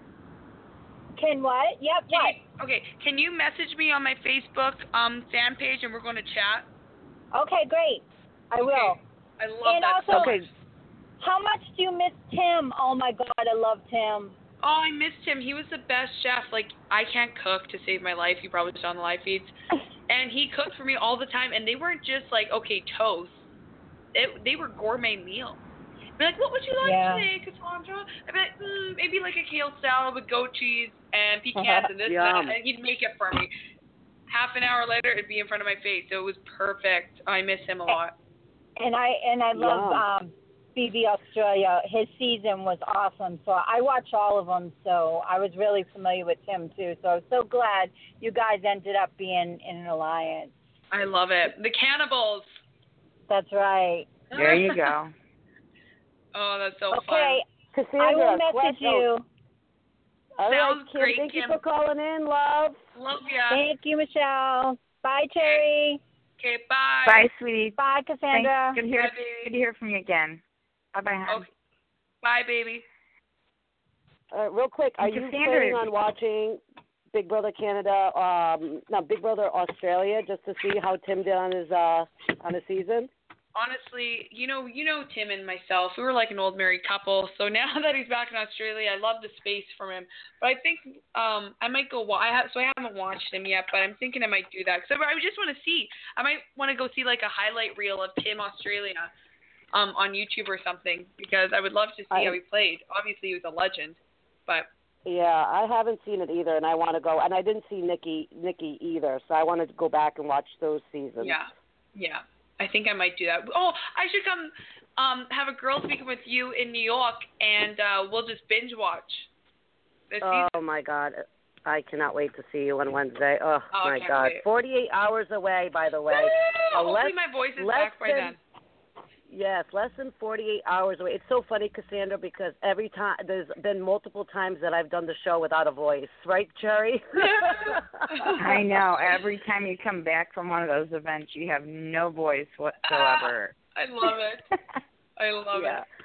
Speaker 7: Can what? Yep, what?
Speaker 5: Can you message me on my Facebook fan page and we're going to chat?
Speaker 7: Okay, great. I will.
Speaker 5: Okay. I love
Speaker 7: And
Speaker 5: that
Speaker 7: also,
Speaker 5: so
Speaker 6: Okay.
Speaker 5: much.
Speaker 7: How much do you miss Tim? Oh, my God, I love Tim.
Speaker 5: Oh, I missed him. He was the best chef. Like, I can't cook to save my life. You probably saw on the live feeds. And he cooked for me all the time, and they weren't just like, okay, toast. They were gourmet meals. I'd be like, what would you like today, Cassandra? I'd be like, maybe like a kale salad with goat cheese and pecans and this and that. And he'd make it for me. Half an hour later, it'd be in front of my face. So it was perfect. I miss him a lot.
Speaker 7: And I love BB Australia. His season was awesome. So I watch all of them. So I was really familiar with Tim too. So I was so glad you guys ended up being in an alliance.
Speaker 5: I love it. The cannibals.
Speaker 7: That's right.
Speaker 3: There you go.
Speaker 5: Oh, that's so
Speaker 7: Okay,
Speaker 5: fun.
Speaker 6: Cassandra,
Speaker 7: I will message you.
Speaker 6: All right,
Speaker 5: Sounds
Speaker 6: Kim,
Speaker 5: great,
Speaker 6: thank
Speaker 5: Kim.
Speaker 6: you for calling in, love.
Speaker 5: Love ya.
Speaker 7: Thank you, Michelle. Bye, Terry.
Speaker 5: Okay, bye.
Speaker 3: Bye, sweetie.
Speaker 7: Bye, Cassandra.
Speaker 3: Thanks. Good to hear from you again. Bye-bye, hon.
Speaker 5: Okay. Bye, baby.
Speaker 6: Real quick, are you
Speaker 3: Cassandra-
Speaker 6: planning on watching Big Brother Canada? Big Brother Australia, just to see how Tim did on his season?
Speaker 5: Honestly, you know Tim and myself, we were like an old married couple. So now that he's back in Australia, I love the space from him. But I think I might go. I haven't watched him yet, but I'm thinking I might do that. So I just want to see. I might want to go see like a highlight reel of Tim Australia, on YouTube or something, because I would love to see how he played. Obviously, he was a legend, but.
Speaker 6: Yeah, I haven't seen it either, and I want to go. And I didn't see Nikki either, so I wanted to go back and watch those seasons.
Speaker 5: Yeah. I think I might do that. Oh, I should come have a girls' weekend with you in New York, and we'll just binge watch this season.
Speaker 6: Oh, my God. I cannot wait to see you on Wednesday. Oh, my
Speaker 5: can't
Speaker 6: God.
Speaker 5: wait.
Speaker 6: 48 hours away, by the way.
Speaker 5: Hopefully my voice is back by then.
Speaker 6: Yes, less than 48 hours away. It's so funny, Cassandra, because every time there's been multiple times that I've done the show without a voice, right, Cherry?
Speaker 3: I know. Every time you come back from one of those events, you have no voice whatsoever.
Speaker 5: I love it. I love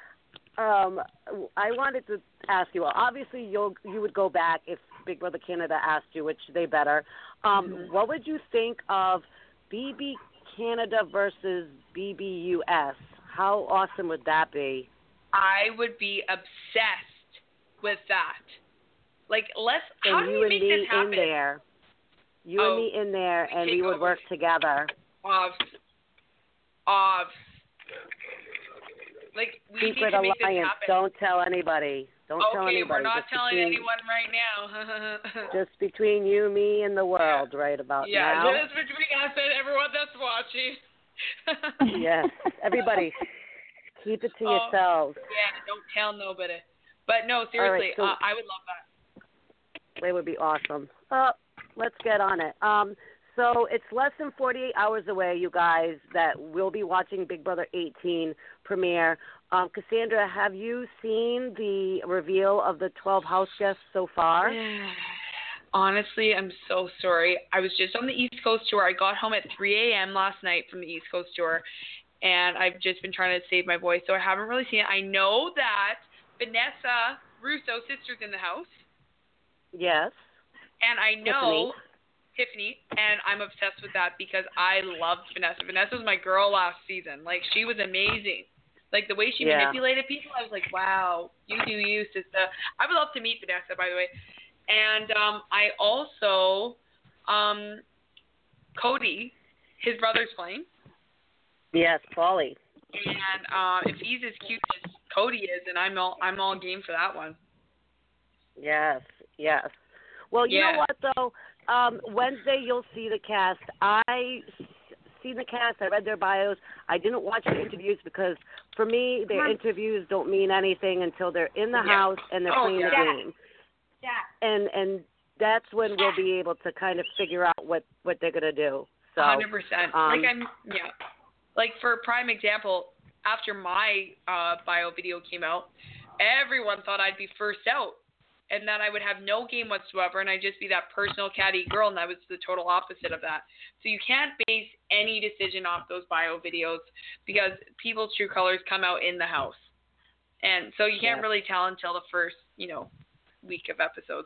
Speaker 5: it.
Speaker 6: I wanted to ask you. Well, obviously, you would go back if Big Brother Canada asked you, which they better. What would you think of BB Canada versus BBUS? How awesome would that be?
Speaker 5: I would be obsessed with that. Like, how do
Speaker 6: you
Speaker 5: we
Speaker 6: and
Speaker 5: make
Speaker 6: me
Speaker 5: this happen?
Speaker 6: in there. You and me in there, and we would work together. Like, we need Secret
Speaker 5: to make this
Speaker 6: alliance.
Speaker 5: happen.
Speaker 6: Don't tell anybody. Don't tell anybody.
Speaker 5: Okay, we're not
Speaker 6: just
Speaker 5: telling
Speaker 6: between,
Speaker 5: anyone right now.
Speaker 6: Just between you, me, and the world, right about now.
Speaker 5: Yeah, just between us and everyone that's watching.
Speaker 6: Yes, everybody, keep it to yourselves.
Speaker 5: Yeah, don't tell nobody. But no, seriously,
Speaker 6: All right,
Speaker 5: I would love that.
Speaker 6: It would be awesome. Let's get on it. So it's less than 48 hours away, you guys, that we'll be watching Big Brother 18 premiere. Cassandra, have you seen the reveal of the 12 house guests so far?
Speaker 5: Honestly, I'm so sorry. I was just on the East Coast tour. I got home at 3 a.m. last night from the East Coast tour, and I've just been trying to save my voice, so I haven't really seen it. I know that Vanessa Russo, sister's in the house.
Speaker 6: Yes.
Speaker 5: And I know Tiffany, and I'm obsessed with that because I loved Vanessa. Vanessa was my girl last season. Like, she was amazing. Like, the way she manipulated people, I was like, wow, you do you, sister. I would love to meet Vanessa, by the way. And I also, Cody, his brother's playing.
Speaker 6: Yes, Paulie.
Speaker 5: And if he's as cute as Cody is, then I'm all game for that one.
Speaker 6: Yes. Well, you know what, though? Wednesday you'll see the cast. I seen the cast. I read their bios. I didn't watch the interviews because, for me, their interviews don't mean anything until they're in the house and they're playing the game.
Speaker 7: Yeah.
Speaker 6: And that's when we'll be able to kind of figure out what they're going to do. So
Speaker 5: 100%. Like for a prime example, after my bio video came out, everyone thought I'd be first out, and that I would have no game whatsoever, and I'd just be that personal catty girl, and I was the total opposite of that. So you can't base any decision off those bio videos because people's true colors come out in the house. And so you can't really tell until the first, week of episodes.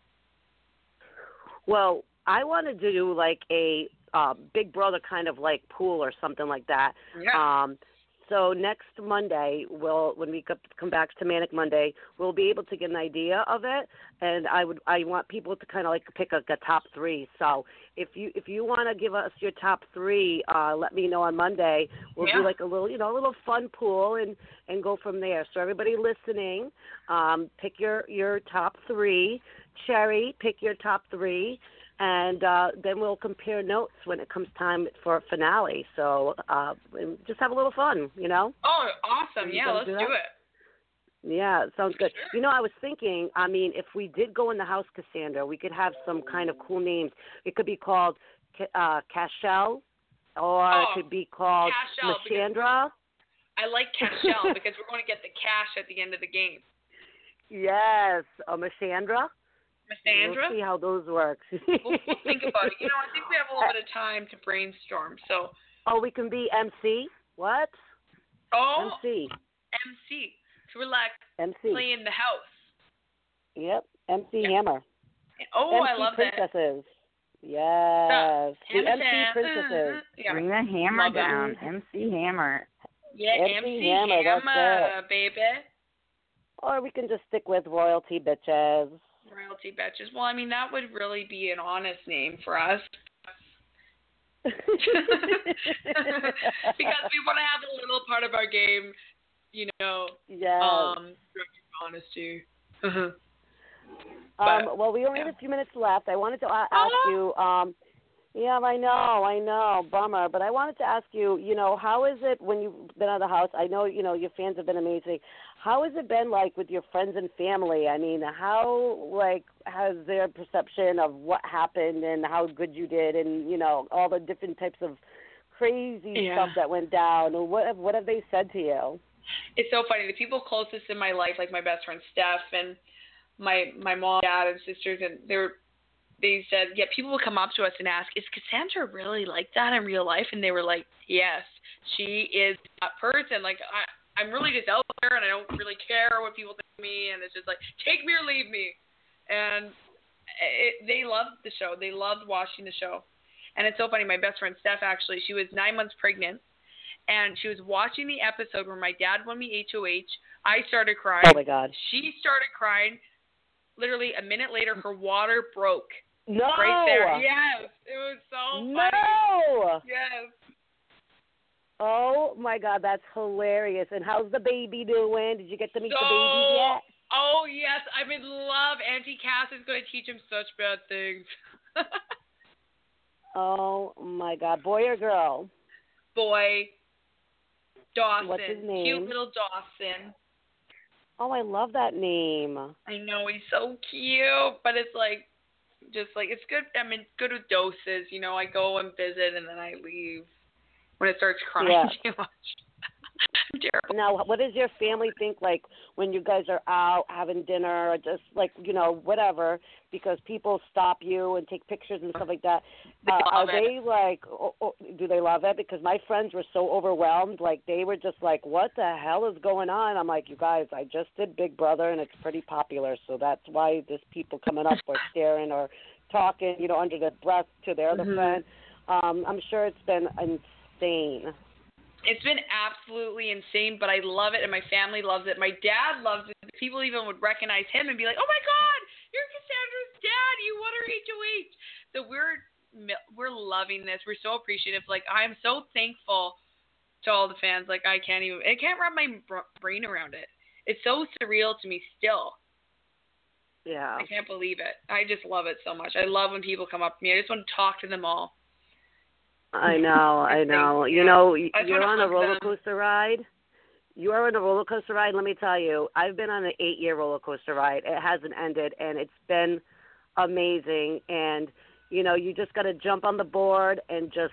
Speaker 6: Well, I want to do like a Big Brother kind of like pool or something like that.
Speaker 5: Yeah.
Speaker 6: So next Monday, when we come back to Manic Monday, we'll be able to get an idea of it, and I want people to kind of like pick a top 3. So if you want to give us your top 3, let me know on Monday. We'll do like a little fun pool and go from there. So everybody listening, pick your top 3. Cherry, pick your top 3. And then we'll compare notes when it comes time for a finale. So just have a little fun,
Speaker 5: Oh, awesome. Yeah, let's do it.
Speaker 6: Yeah, sounds good. I was thinking, if we did go in the house, Cassandra, we could have some kind of cool names. It could be called Cashel, or it could be called Mashandra.
Speaker 5: I like Cashel because we're going to get the cash at the end of the game.
Speaker 6: Yes, Mashandra.
Speaker 5: Masandra?
Speaker 6: We'll see how those work.
Speaker 5: We'll think about it. I think we have a little bit of time to brainstorm. So.
Speaker 6: Oh, we can be MC? What?
Speaker 5: Oh.
Speaker 6: MC.
Speaker 5: So we're like playing the house.
Speaker 6: Yep. MC Hammer.
Speaker 5: Oh,
Speaker 6: MC
Speaker 5: I love
Speaker 6: Princesses.
Speaker 5: that.
Speaker 6: Yes. The MC Princesses.
Speaker 3: Bring the hammer down. MC Hammer.
Speaker 5: Yeah, MC
Speaker 6: Hammer,
Speaker 5: that's baby.
Speaker 6: Or we can just stick with Royalty Bitches.
Speaker 5: Royalty Bitches. Well, that would really be an honest name for us. Because we want to have a little part of our game, honesty.
Speaker 6: Well, we only have a few minutes left. I wanted to ask you, yeah, I know, bummer, but I wanted to ask you, how is it when you've been out of the house? I know, your fans have been amazing. How has it been like with your friends and family? How has their perception of what happened and how good you did, and all the different types of crazy stuff that went down? Or what have they said to you?
Speaker 5: It's so funny. The people closest in my life, like my best friend Steph and my mom, dad, and sisters, and they said, people would come up to us and ask, is Cassandra really like that in real life? And they were like, yes, she is that person. Like, I'm really just out there, and I don't really care what people think of me, and it's just like, take me or leave me. And they loved the show. They loved watching the show. And it's so funny. My best friend Steph, actually, she was 9 months pregnant, and she was watching the episode where my dad won me HOH. I started crying.
Speaker 6: Oh, my God.
Speaker 5: She started crying. Literally a minute later, her water broke.
Speaker 6: No.
Speaker 5: Right there. Yes. It was so funny.
Speaker 6: No.
Speaker 5: Yes.
Speaker 6: Oh, my God. That's hilarious. And how's the baby doing? Did you get to meet the baby yet?
Speaker 5: Oh, yes. I'm in love. Auntie Cass is going to teach him such bad things.
Speaker 6: Oh, my God. Boy or girl?
Speaker 5: Boy. Dawson.
Speaker 6: What's his name?
Speaker 5: Cute little Dawson.
Speaker 6: Oh, I love that name.
Speaker 5: I know, he's so cute, but it's it's good. Good with doses. I go and visit and then I leave when it starts crying too much. I'm terrible.
Speaker 6: Now, what does your family think, like, when you guys are out having dinner or just, whatever, because people stop you and take pictures and stuff like that? Are they, do they love it? Because my friends were so overwhelmed. They were just like, what the hell is going on? I'm like, you guys, I just did Big Brother, and it's pretty popular, so that's why there's people coming up or staring or talking, under their breath to their other friend. I'm sure it's been insane.
Speaker 5: It's been absolutely insane, but I love it, and my family loves it. My dad loves it. People even would recognize him and be like, oh, my God, you're Cassandra's dad. You won her HOH. So we're loving this. We're so appreciative. I'm so thankful to all the fans. I can't wrap my brain around it. It's so surreal to me still.
Speaker 6: Yeah.
Speaker 5: I can't believe it. I just love it so much. I love when people come up to me. I just want to talk to them all.
Speaker 6: I know. You're on a roller coaster ride. You are on a roller coaster ride. Let me tell you, I've been on an 8-year roller coaster ride. It hasn't ended, and it's been amazing. And, you just got to jump on the board and just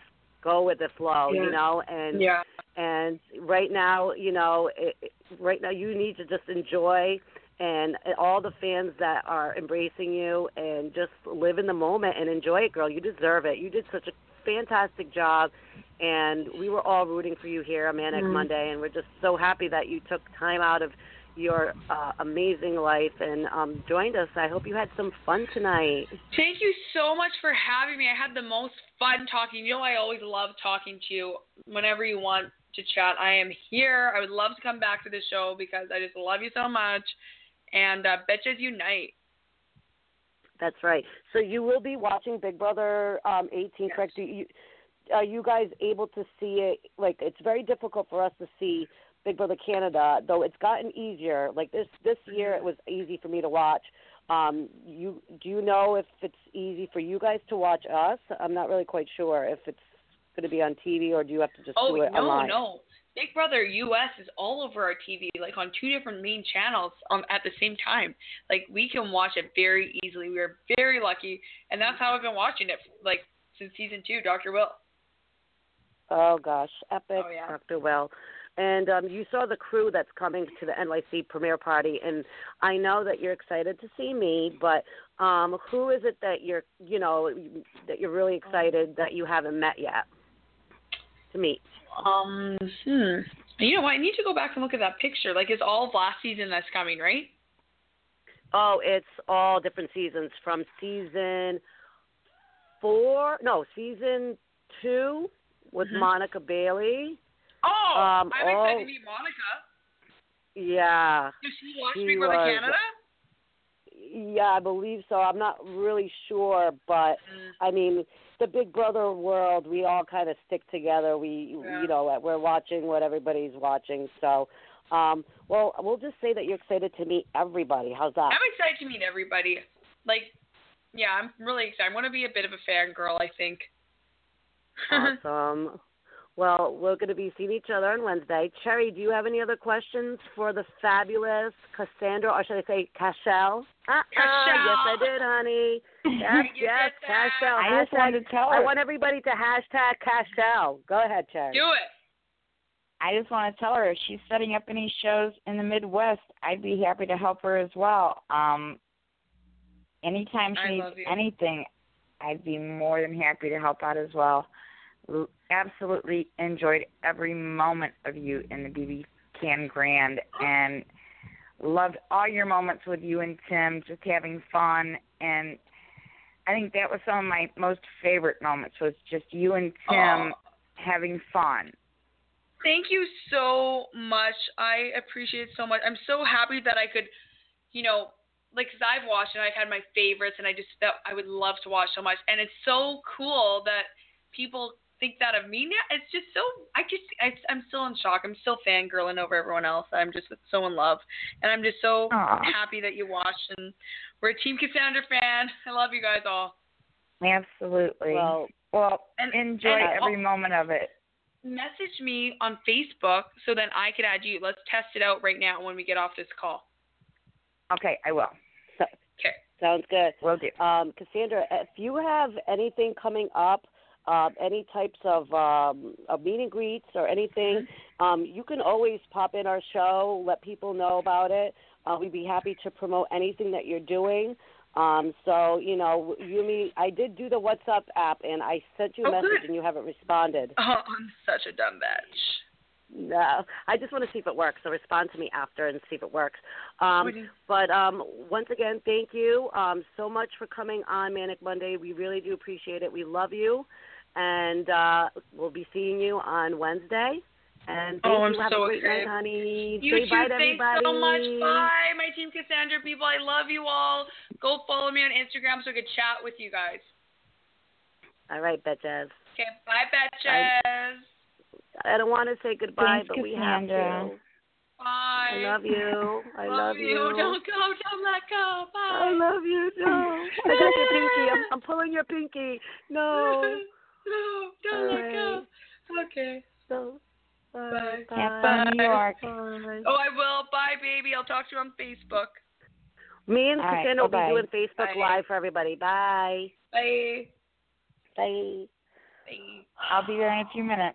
Speaker 6: go with the flow, you know, and right now, you know, right now you need to just enjoy and all the fans that are embracing you and just live in the moment and enjoy it, girl. You deserve it. You did such a fantastic job, and we were all rooting for you here on Manic Monday, and we're just so happy that you took time out of your amazing life and joined us. I hope you had some fun tonight.
Speaker 5: Thank you so much for having me. I had the most fun talking. You know, I always love talking to you. Whenever you want to chat, I am here. I would love to come back to the show because I just love you so much. And Betches Unite.
Speaker 6: That's right. So you will be watching Big Brother 18, correct? Are you guys able to see it? Like, it's very difficult for us to see Big Brother Canada, though it's gotten easier. Like this year, it was easy for me to watch. Do you know if it's easy for you guys to watch us? I'm not really quite sure if it's going to be on TV or do you have to just do it online?
Speaker 5: No. Big Brother US is all over our TV, like on 2 different main channels at the same time. Like, we can watch it very easily. We are very lucky, and that's how I've been watching it, like, since season 2, Dr. Will.
Speaker 6: Oh, gosh. Epic, Dr. Will. And you saw the crew that's coming to the NYC premiere party, and I know that you're excited to see me, but who is it that you're really excited that you haven't met yet to meet?
Speaker 5: You know what? I need to go back and look at that picture. Like, it's all of last season that's coming, right?
Speaker 6: Oh, it's all different seasons from season 2 with Monica Bailey.
Speaker 5: Oh, I'm excited to meet Monica.
Speaker 6: Yeah.
Speaker 5: Does she watch Big Brother Canada?
Speaker 6: Yeah, I believe so. I'm not really sure, but I mean, the Big Brother world, we all kind of stick together. We're watching what everybody's watching. So, well, we'll just say that you're excited to meet everybody. How's that?
Speaker 5: I'm excited to meet everybody. Like, yeah, I'm really excited. I want to be a bit of a fangirl, I think.
Speaker 6: Awesome. Well, we're going to be seeing each other on Wednesday. Cherry, do you have any other questions for the fabulous Cassandra, or should I say Cashel?
Speaker 5: Cashel.
Speaker 6: Yes, I did, honey. Yes, Cashel.
Speaker 3: I just wanted to tell her.
Speaker 6: I want everybody to hashtag Cashel. Go ahead, Cherry.
Speaker 5: Do it.
Speaker 3: I just want to tell her if she's setting up any shows in the Midwest, I'd be happy to help her as well. Anytime she needs anything, I'd be more than happy to help out as well. Absolutely enjoyed every moment of you in the BB Can Grand and loved all your moments with you and Tim, just having fun. And I think that was some of my most favorite moments, was just you and Tim having fun.
Speaker 5: Thank you so much. I appreciate it so much. I'm so happy that I could, like, because I've watched and I've had my favorites, and that I would love to watch so much. And it's so cool that people think that of me now. It's just so, I'm still in shock. I'm still fangirling over everyone else. I'm just so in love. And I'm just so happy that you watched. And we're a Team Cassandra fan. I love you guys all.
Speaker 3: Absolutely. Well, enjoy every moment of it.
Speaker 5: Message me on Facebook so then I could add you. Let's test it out right now when we get off this call.
Speaker 3: Okay, I will.
Speaker 6: Okay. Sounds good.
Speaker 3: Will do.
Speaker 6: Cassandra, if you have anything coming up, any types of meet and greets or anything, you can always pop in our show, let people know about it. We'd be happy to promote anything that you're doing. So, I did do the WhatsApp app, and I sent you a message, and you haven't responded.
Speaker 5: Oh, I'm such a dumb bitch.
Speaker 6: No, I just want to see if it works. So respond to me after and see if it works. But once again, thank you so much for coming on Manic Monday. We really do appreciate it. We love you, and we'll be seeing you on Wednesday. And thank you. Have a great night, honey.
Speaker 5: You
Speaker 6: Say bye to
Speaker 5: thanks
Speaker 6: everybody.
Speaker 5: so much. Bye, my Team Cassandra people. I love you all. Go follow me on Instagram so I can chat with you guys.
Speaker 6: All right, Betches.
Speaker 5: Okay, bye, Betches.
Speaker 6: I don't want to say goodbye,
Speaker 3: Thanks,
Speaker 6: but we have
Speaker 3: Cassandra.
Speaker 6: to.
Speaker 5: Bye.
Speaker 6: I love you. I love you.
Speaker 5: Don't go. Don't let go. Bye.
Speaker 6: I love you. No. I got your pinky. I'm pulling your pinky. No.
Speaker 5: No, don't let go. Okay.
Speaker 6: So, bye.
Speaker 5: Bye.
Speaker 3: Have fun in New York.
Speaker 6: Bye.
Speaker 5: Oh, I will. Bye, baby. I'll talk to you on Facebook.
Speaker 6: Me and Cassandra will be doing Facebook
Speaker 5: Bye.
Speaker 6: Live for everybody. Bye.
Speaker 5: Bye.
Speaker 6: Bye.
Speaker 5: Bye. Bye.
Speaker 3: I'll be there in a few minutes.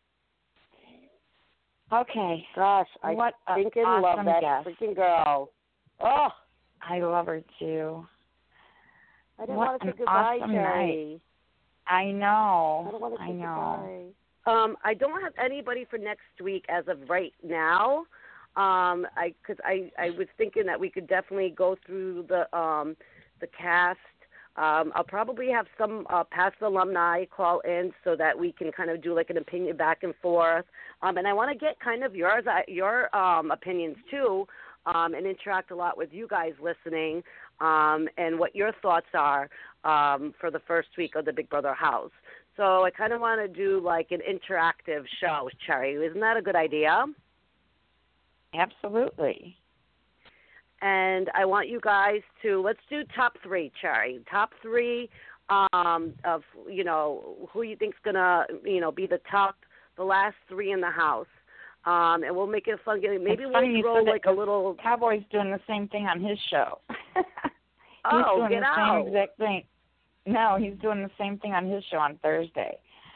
Speaker 3: Okay.
Speaker 6: Gosh, I
Speaker 3: What a
Speaker 6: freaking
Speaker 3: awesome
Speaker 6: love that
Speaker 3: guest.
Speaker 6: freaking girl. Oh,
Speaker 3: I love her too.
Speaker 6: I didn't
Speaker 3: What
Speaker 6: want to say
Speaker 3: an
Speaker 6: goodbye,
Speaker 3: awesome
Speaker 6: Sherry.
Speaker 3: I know.
Speaker 6: I don't want to
Speaker 3: I
Speaker 6: say
Speaker 3: know.
Speaker 6: goodbye. I don't have anybody for next week as of right now. Because I was thinking that we could definitely go through the cast. I'll probably have some past alumni call in so that we can kind of do like an opinion back and forth. And I want to get kind of your opinions too, and interact a lot with you guys listening, and what your thoughts are for the first week of the Big Brother house. So I kind of want to do like an interactive show, Cherry. Isn't that a good idea?
Speaker 3: Absolutely.
Speaker 6: And I want you guys to, let's do top 3, Cherry. Top 3 of, who you think's going to, be the last 3 in the house. And we'll make it fun. Maybe we'll throw like a little.
Speaker 3: Cowboy's doing the same thing on his show.
Speaker 6: Oh,
Speaker 3: doing
Speaker 6: get
Speaker 3: the
Speaker 6: out.
Speaker 3: same exact thing. No, he's doing the same thing on his show on Thursday.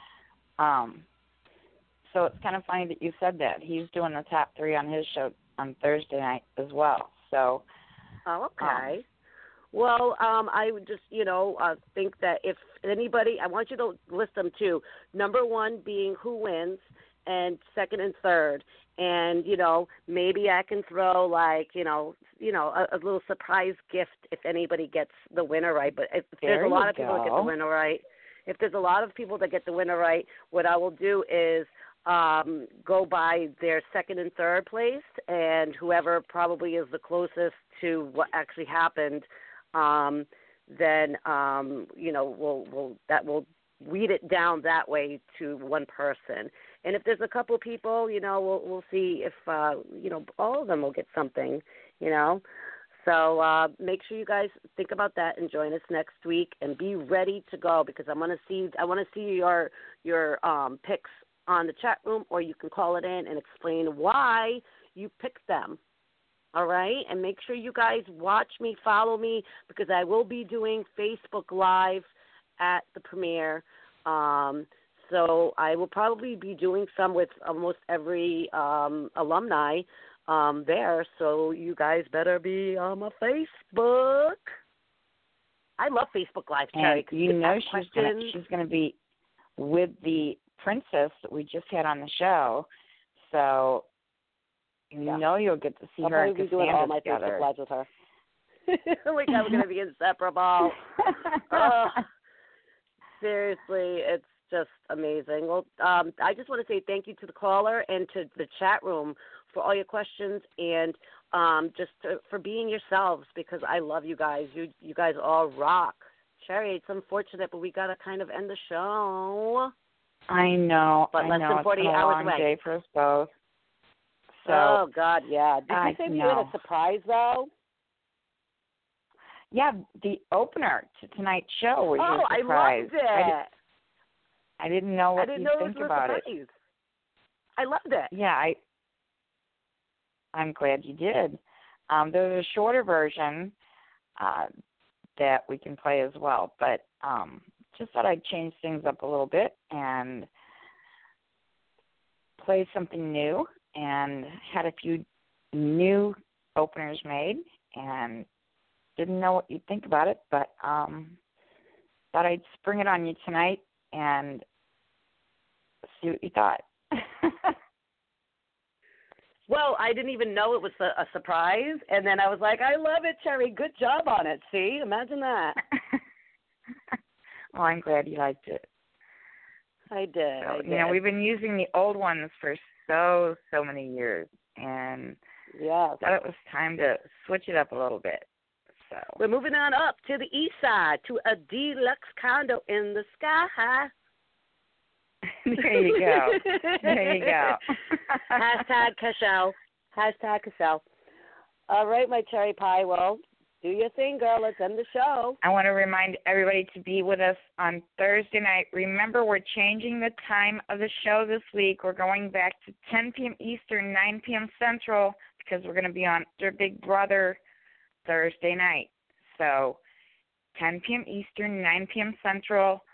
Speaker 3: So it's kind of funny that you said that. He's doing the top 3 on his show on Thursday night as well. So.
Speaker 6: Oh, okay. Well, I would just, think that if anybody, I want you to list them too. Number 1 being who wins, and 2nd and 3rd. And, maybe I can throw like, a little surprise gift if anybody gets the winner right. But if there's a lot of people that get the winner right, what I will do is go by their 2nd and 3rd place, and whoever probably is the closest to what actually happened, then we'll weed it down that way to one person. And if there's a couple people, we'll see if all of them will get something, So make sure you guys think about that and join us next week and be ready to go, because I want to see your picks on the chat room, or you can call it in and explain why you picked them. All right? And make sure you guys watch me, follow me, because I will be doing Facebook Live at the premiere. So I will probably be doing some with almost every alumni there. So you guys better be on my Facebook. I love Facebook Live, Cherry.
Speaker 3: And she's going to be with the princess that we just had on the show. So you'll get to see her and
Speaker 6: I'll probably be doing all my
Speaker 3: together.
Speaker 6: Facebook Lives with her. Like I'm going to be inseparable. Seriously, it's just amazing. Well, I just want to say thank you to the caller and to the chat room for all your questions, and for being yourselves, because I love you guys. You guys all rock. Cherry, it's unfortunate, but we got to kind of end the show.
Speaker 3: I know.
Speaker 6: But less than 40
Speaker 3: it's been a
Speaker 6: hours
Speaker 3: long
Speaker 6: away.
Speaker 3: day for us both. So,
Speaker 6: oh, God, yeah. Did you say we had a surprise, though?
Speaker 3: Yeah, the opener to tonight's show was your surprise.
Speaker 6: I loved it.
Speaker 3: I didn't know what you think about it.
Speaker 6: I loved it.
Speaker 3: Yeah, I'm glad you did. There's a shorter version that we can play as well, but just thought I'd change things up a little bit and play something new, and had a few new openers made, and didn't know what you'd think about it, but thought I'd spring it on you tonight and see what you thought.
Speaker 6: Well, I didn't even know it was a surprise, and then I was like, I love it, Cherry. Good job on it. See? Imagine that.
Speaker 3: Well, I'm glad you liked it.
Speaker 6: I did.
Speaker 3: So, we've been using the old ones for so many years, and thought it was time to switch it up a little bit. So
Speaker 6: we're moving on up to the east side to a deluxe condo in the sky.
Speaker 3: There you go.
Speaker 6: Hashtag Cashel. All right, my cherry pie. Well, do your thing, girl. Let's end the show.
Speaker 3: I want to remind everybody to be with us on Thursday night. Remember, we're changing the time of the show this week. We're going back to 10 p.m. Eastern, 9 p.m. Central, because we're going to be on their Big Brother Thursday night. So 10 p.m. Eastern, 9 p.m. Central,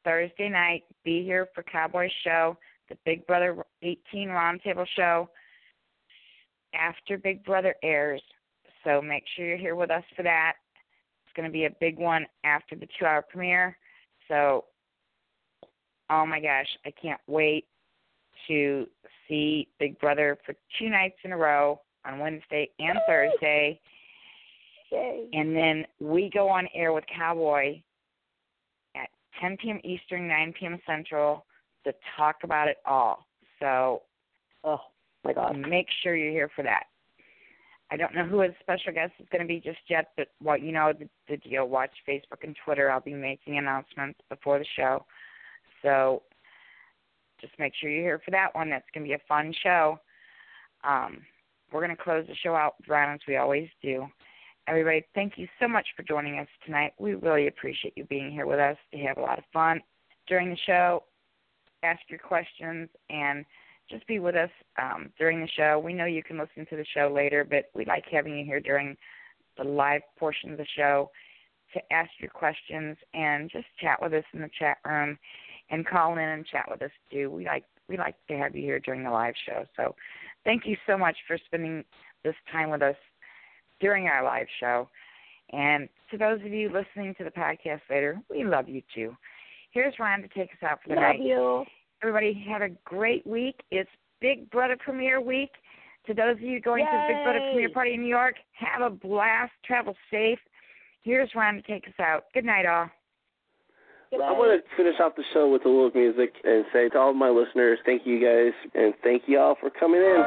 Speaker 3: Thursday night. Be here for Cowboy Show, the Big Brother 18 Roundtable Show, after Big Brother airs. So make sure you're here with us for that. It's going to be a big one after the 2-hour premiere. So, oh my gosh, I can't wait to see Big Brother for 2 nights in a row on Wednesday and Thursday.
Speaker 6: Yay.
Speaker 3: And then we go on air with Cowboy at 10 p.m. Eastern, 9 p.m. Central to talk about it all. So,
Speaker 6: oh my God,
Speaker 3: make sure you're here for that. I don't know who his special guest is going to be just yet, but the deal. Watch Facebook and Twitter. I'll be making announcements before the show. So just make sure you're here for that one. That's going to be a fun show. We're going to close the show out with Ron, as we always do. Everybody, thank you so much for joining us tonight. We really appreciate you being here with us to have a lot of fun during the show, ask your questions, and just be with us during the show. We know you can listen to the show later, but we like having you here during the live portion of the show to ask your questions and just chat with us in the chat room and call in and chat with us too. We like to have you here during the live show. So thank you so much for spending this time with us during our live show. And to those of you listening to the podcast later, we love you too. Here's Ryan to take us out for the night.
Speaker 6: Love you.
Speaker 3: Everybody have a great week. It's Big Brother premiere week. To those of you going to the Big Brother premiere party in New York, have a blast. Travel safe. Here's Ryan to take us out. Good night, all.
Speaker 8: I want to finish off the show with a little music and say to all of my listeners, thank you guys, and thank you all for coming in.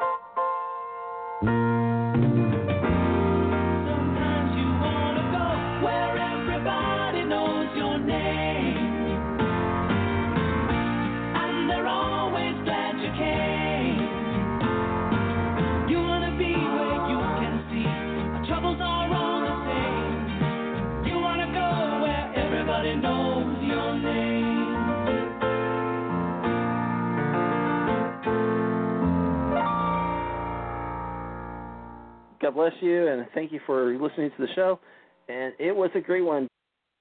Speaker 2: Sometimes you wanna go where everybody knows your name, and they're always glad you came. You wanna be where you can see our troubles are all the same. You wanna go where everybody knows your name.
Speaker 8: God bless you, and thank you for listening to the show. And it was a great one.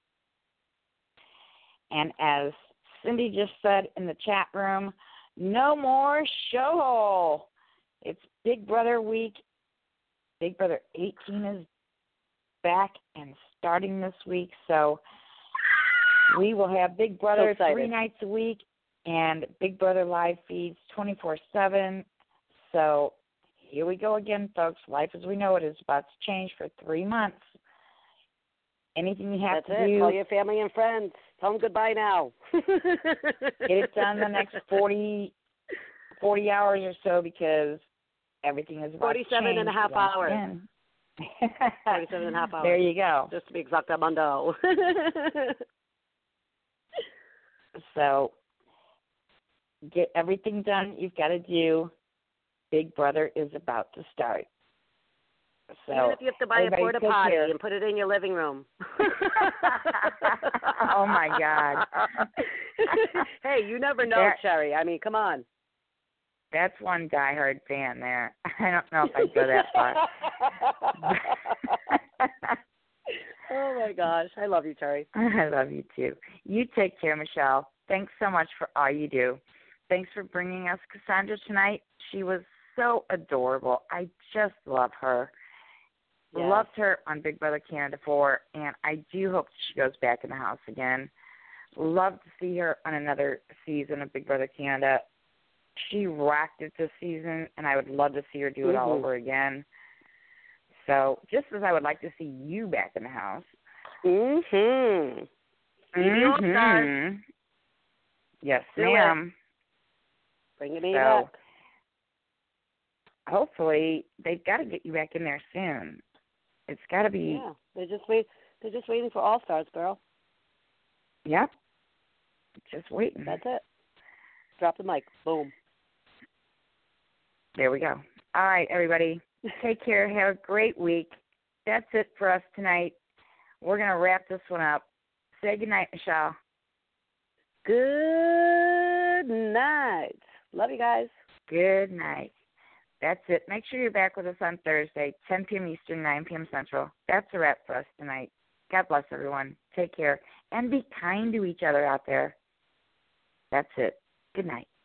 Speaker 3: And as Cindy just said in the chat room, no more show hole. It's Big Brother week. Big Brother 18 is back and starting this week. So we will have Big Brother 3 nights a week and Big Brother live feeds 24/7. So here we go again, folks. Life as we know it is about to change for 3 months. Anything you have to do.
Speaker 6: Call your family and friends. Tell them goodbye now.
Speaker 3: Get it done the next 40 hours or so, because everything is about to change.
Speaker 6: 47 and a half hours. 47 and a half hours.
Speaker 3: There you go.
Speaker 6: Just to be exactamente.
Speaker 3: So get everything done you've got to do. Big Brother is about to start. So
Speaker 6: even if you have to buy a porta potty and put it in your living room.
Speaker 3: Oh, my God.
Speaker 6: Hey, you never know, Cherry. I mean, come on.
Speaker 3: That's one diehard fan there. I don't know if I'd go that far.
Speaker 6: Oh, my gosh. I love you, Cherry.
Speaker 3: I love you, too. You take care, Michelle. Thanks so much for all you do. Thanks for bringing us Cassandra tonight. She was so adorable. I just love her.
Speaker 6: Yes.
Speaker 3: Loved her on Big Brother Canada 4, and I do hope she goes back in the house again. Love to see her on another season of Big Brother Canada. She rocked it this season, and I would love to see her do it all over again. So just as I would like to see you back in the house.
Speaker 6: Mm-hmm.
Speaker 3: Mm-hmm. Yes, ma'am.
Speaker 6: Bring it back.
Speaker 3: Hopefully, they've got to get you back in there soon. It's got to be.
Speaker 6: Yeah, they're just waiting for All Stars, girl.
Speaker 3: Yep. Just waiting.
Speaker 6: That's it. Drop the mic. Boom.
Speaker 3: There we go. All right, everybody. Take care. Have a great week. That's it for us tonight. We're going to wrap this one up. Say goodnight, Michelle.
Speaker 6: Good night. Love you guys.
Speaker 3: Good night. That's it. Make sure you're back with us on Thursday, 10 p.m. Eastern, 9 p.m. Central. That's a wrap for us tonight. God bless everyone. Take care. And be kind to each other out there. That's it. Good night.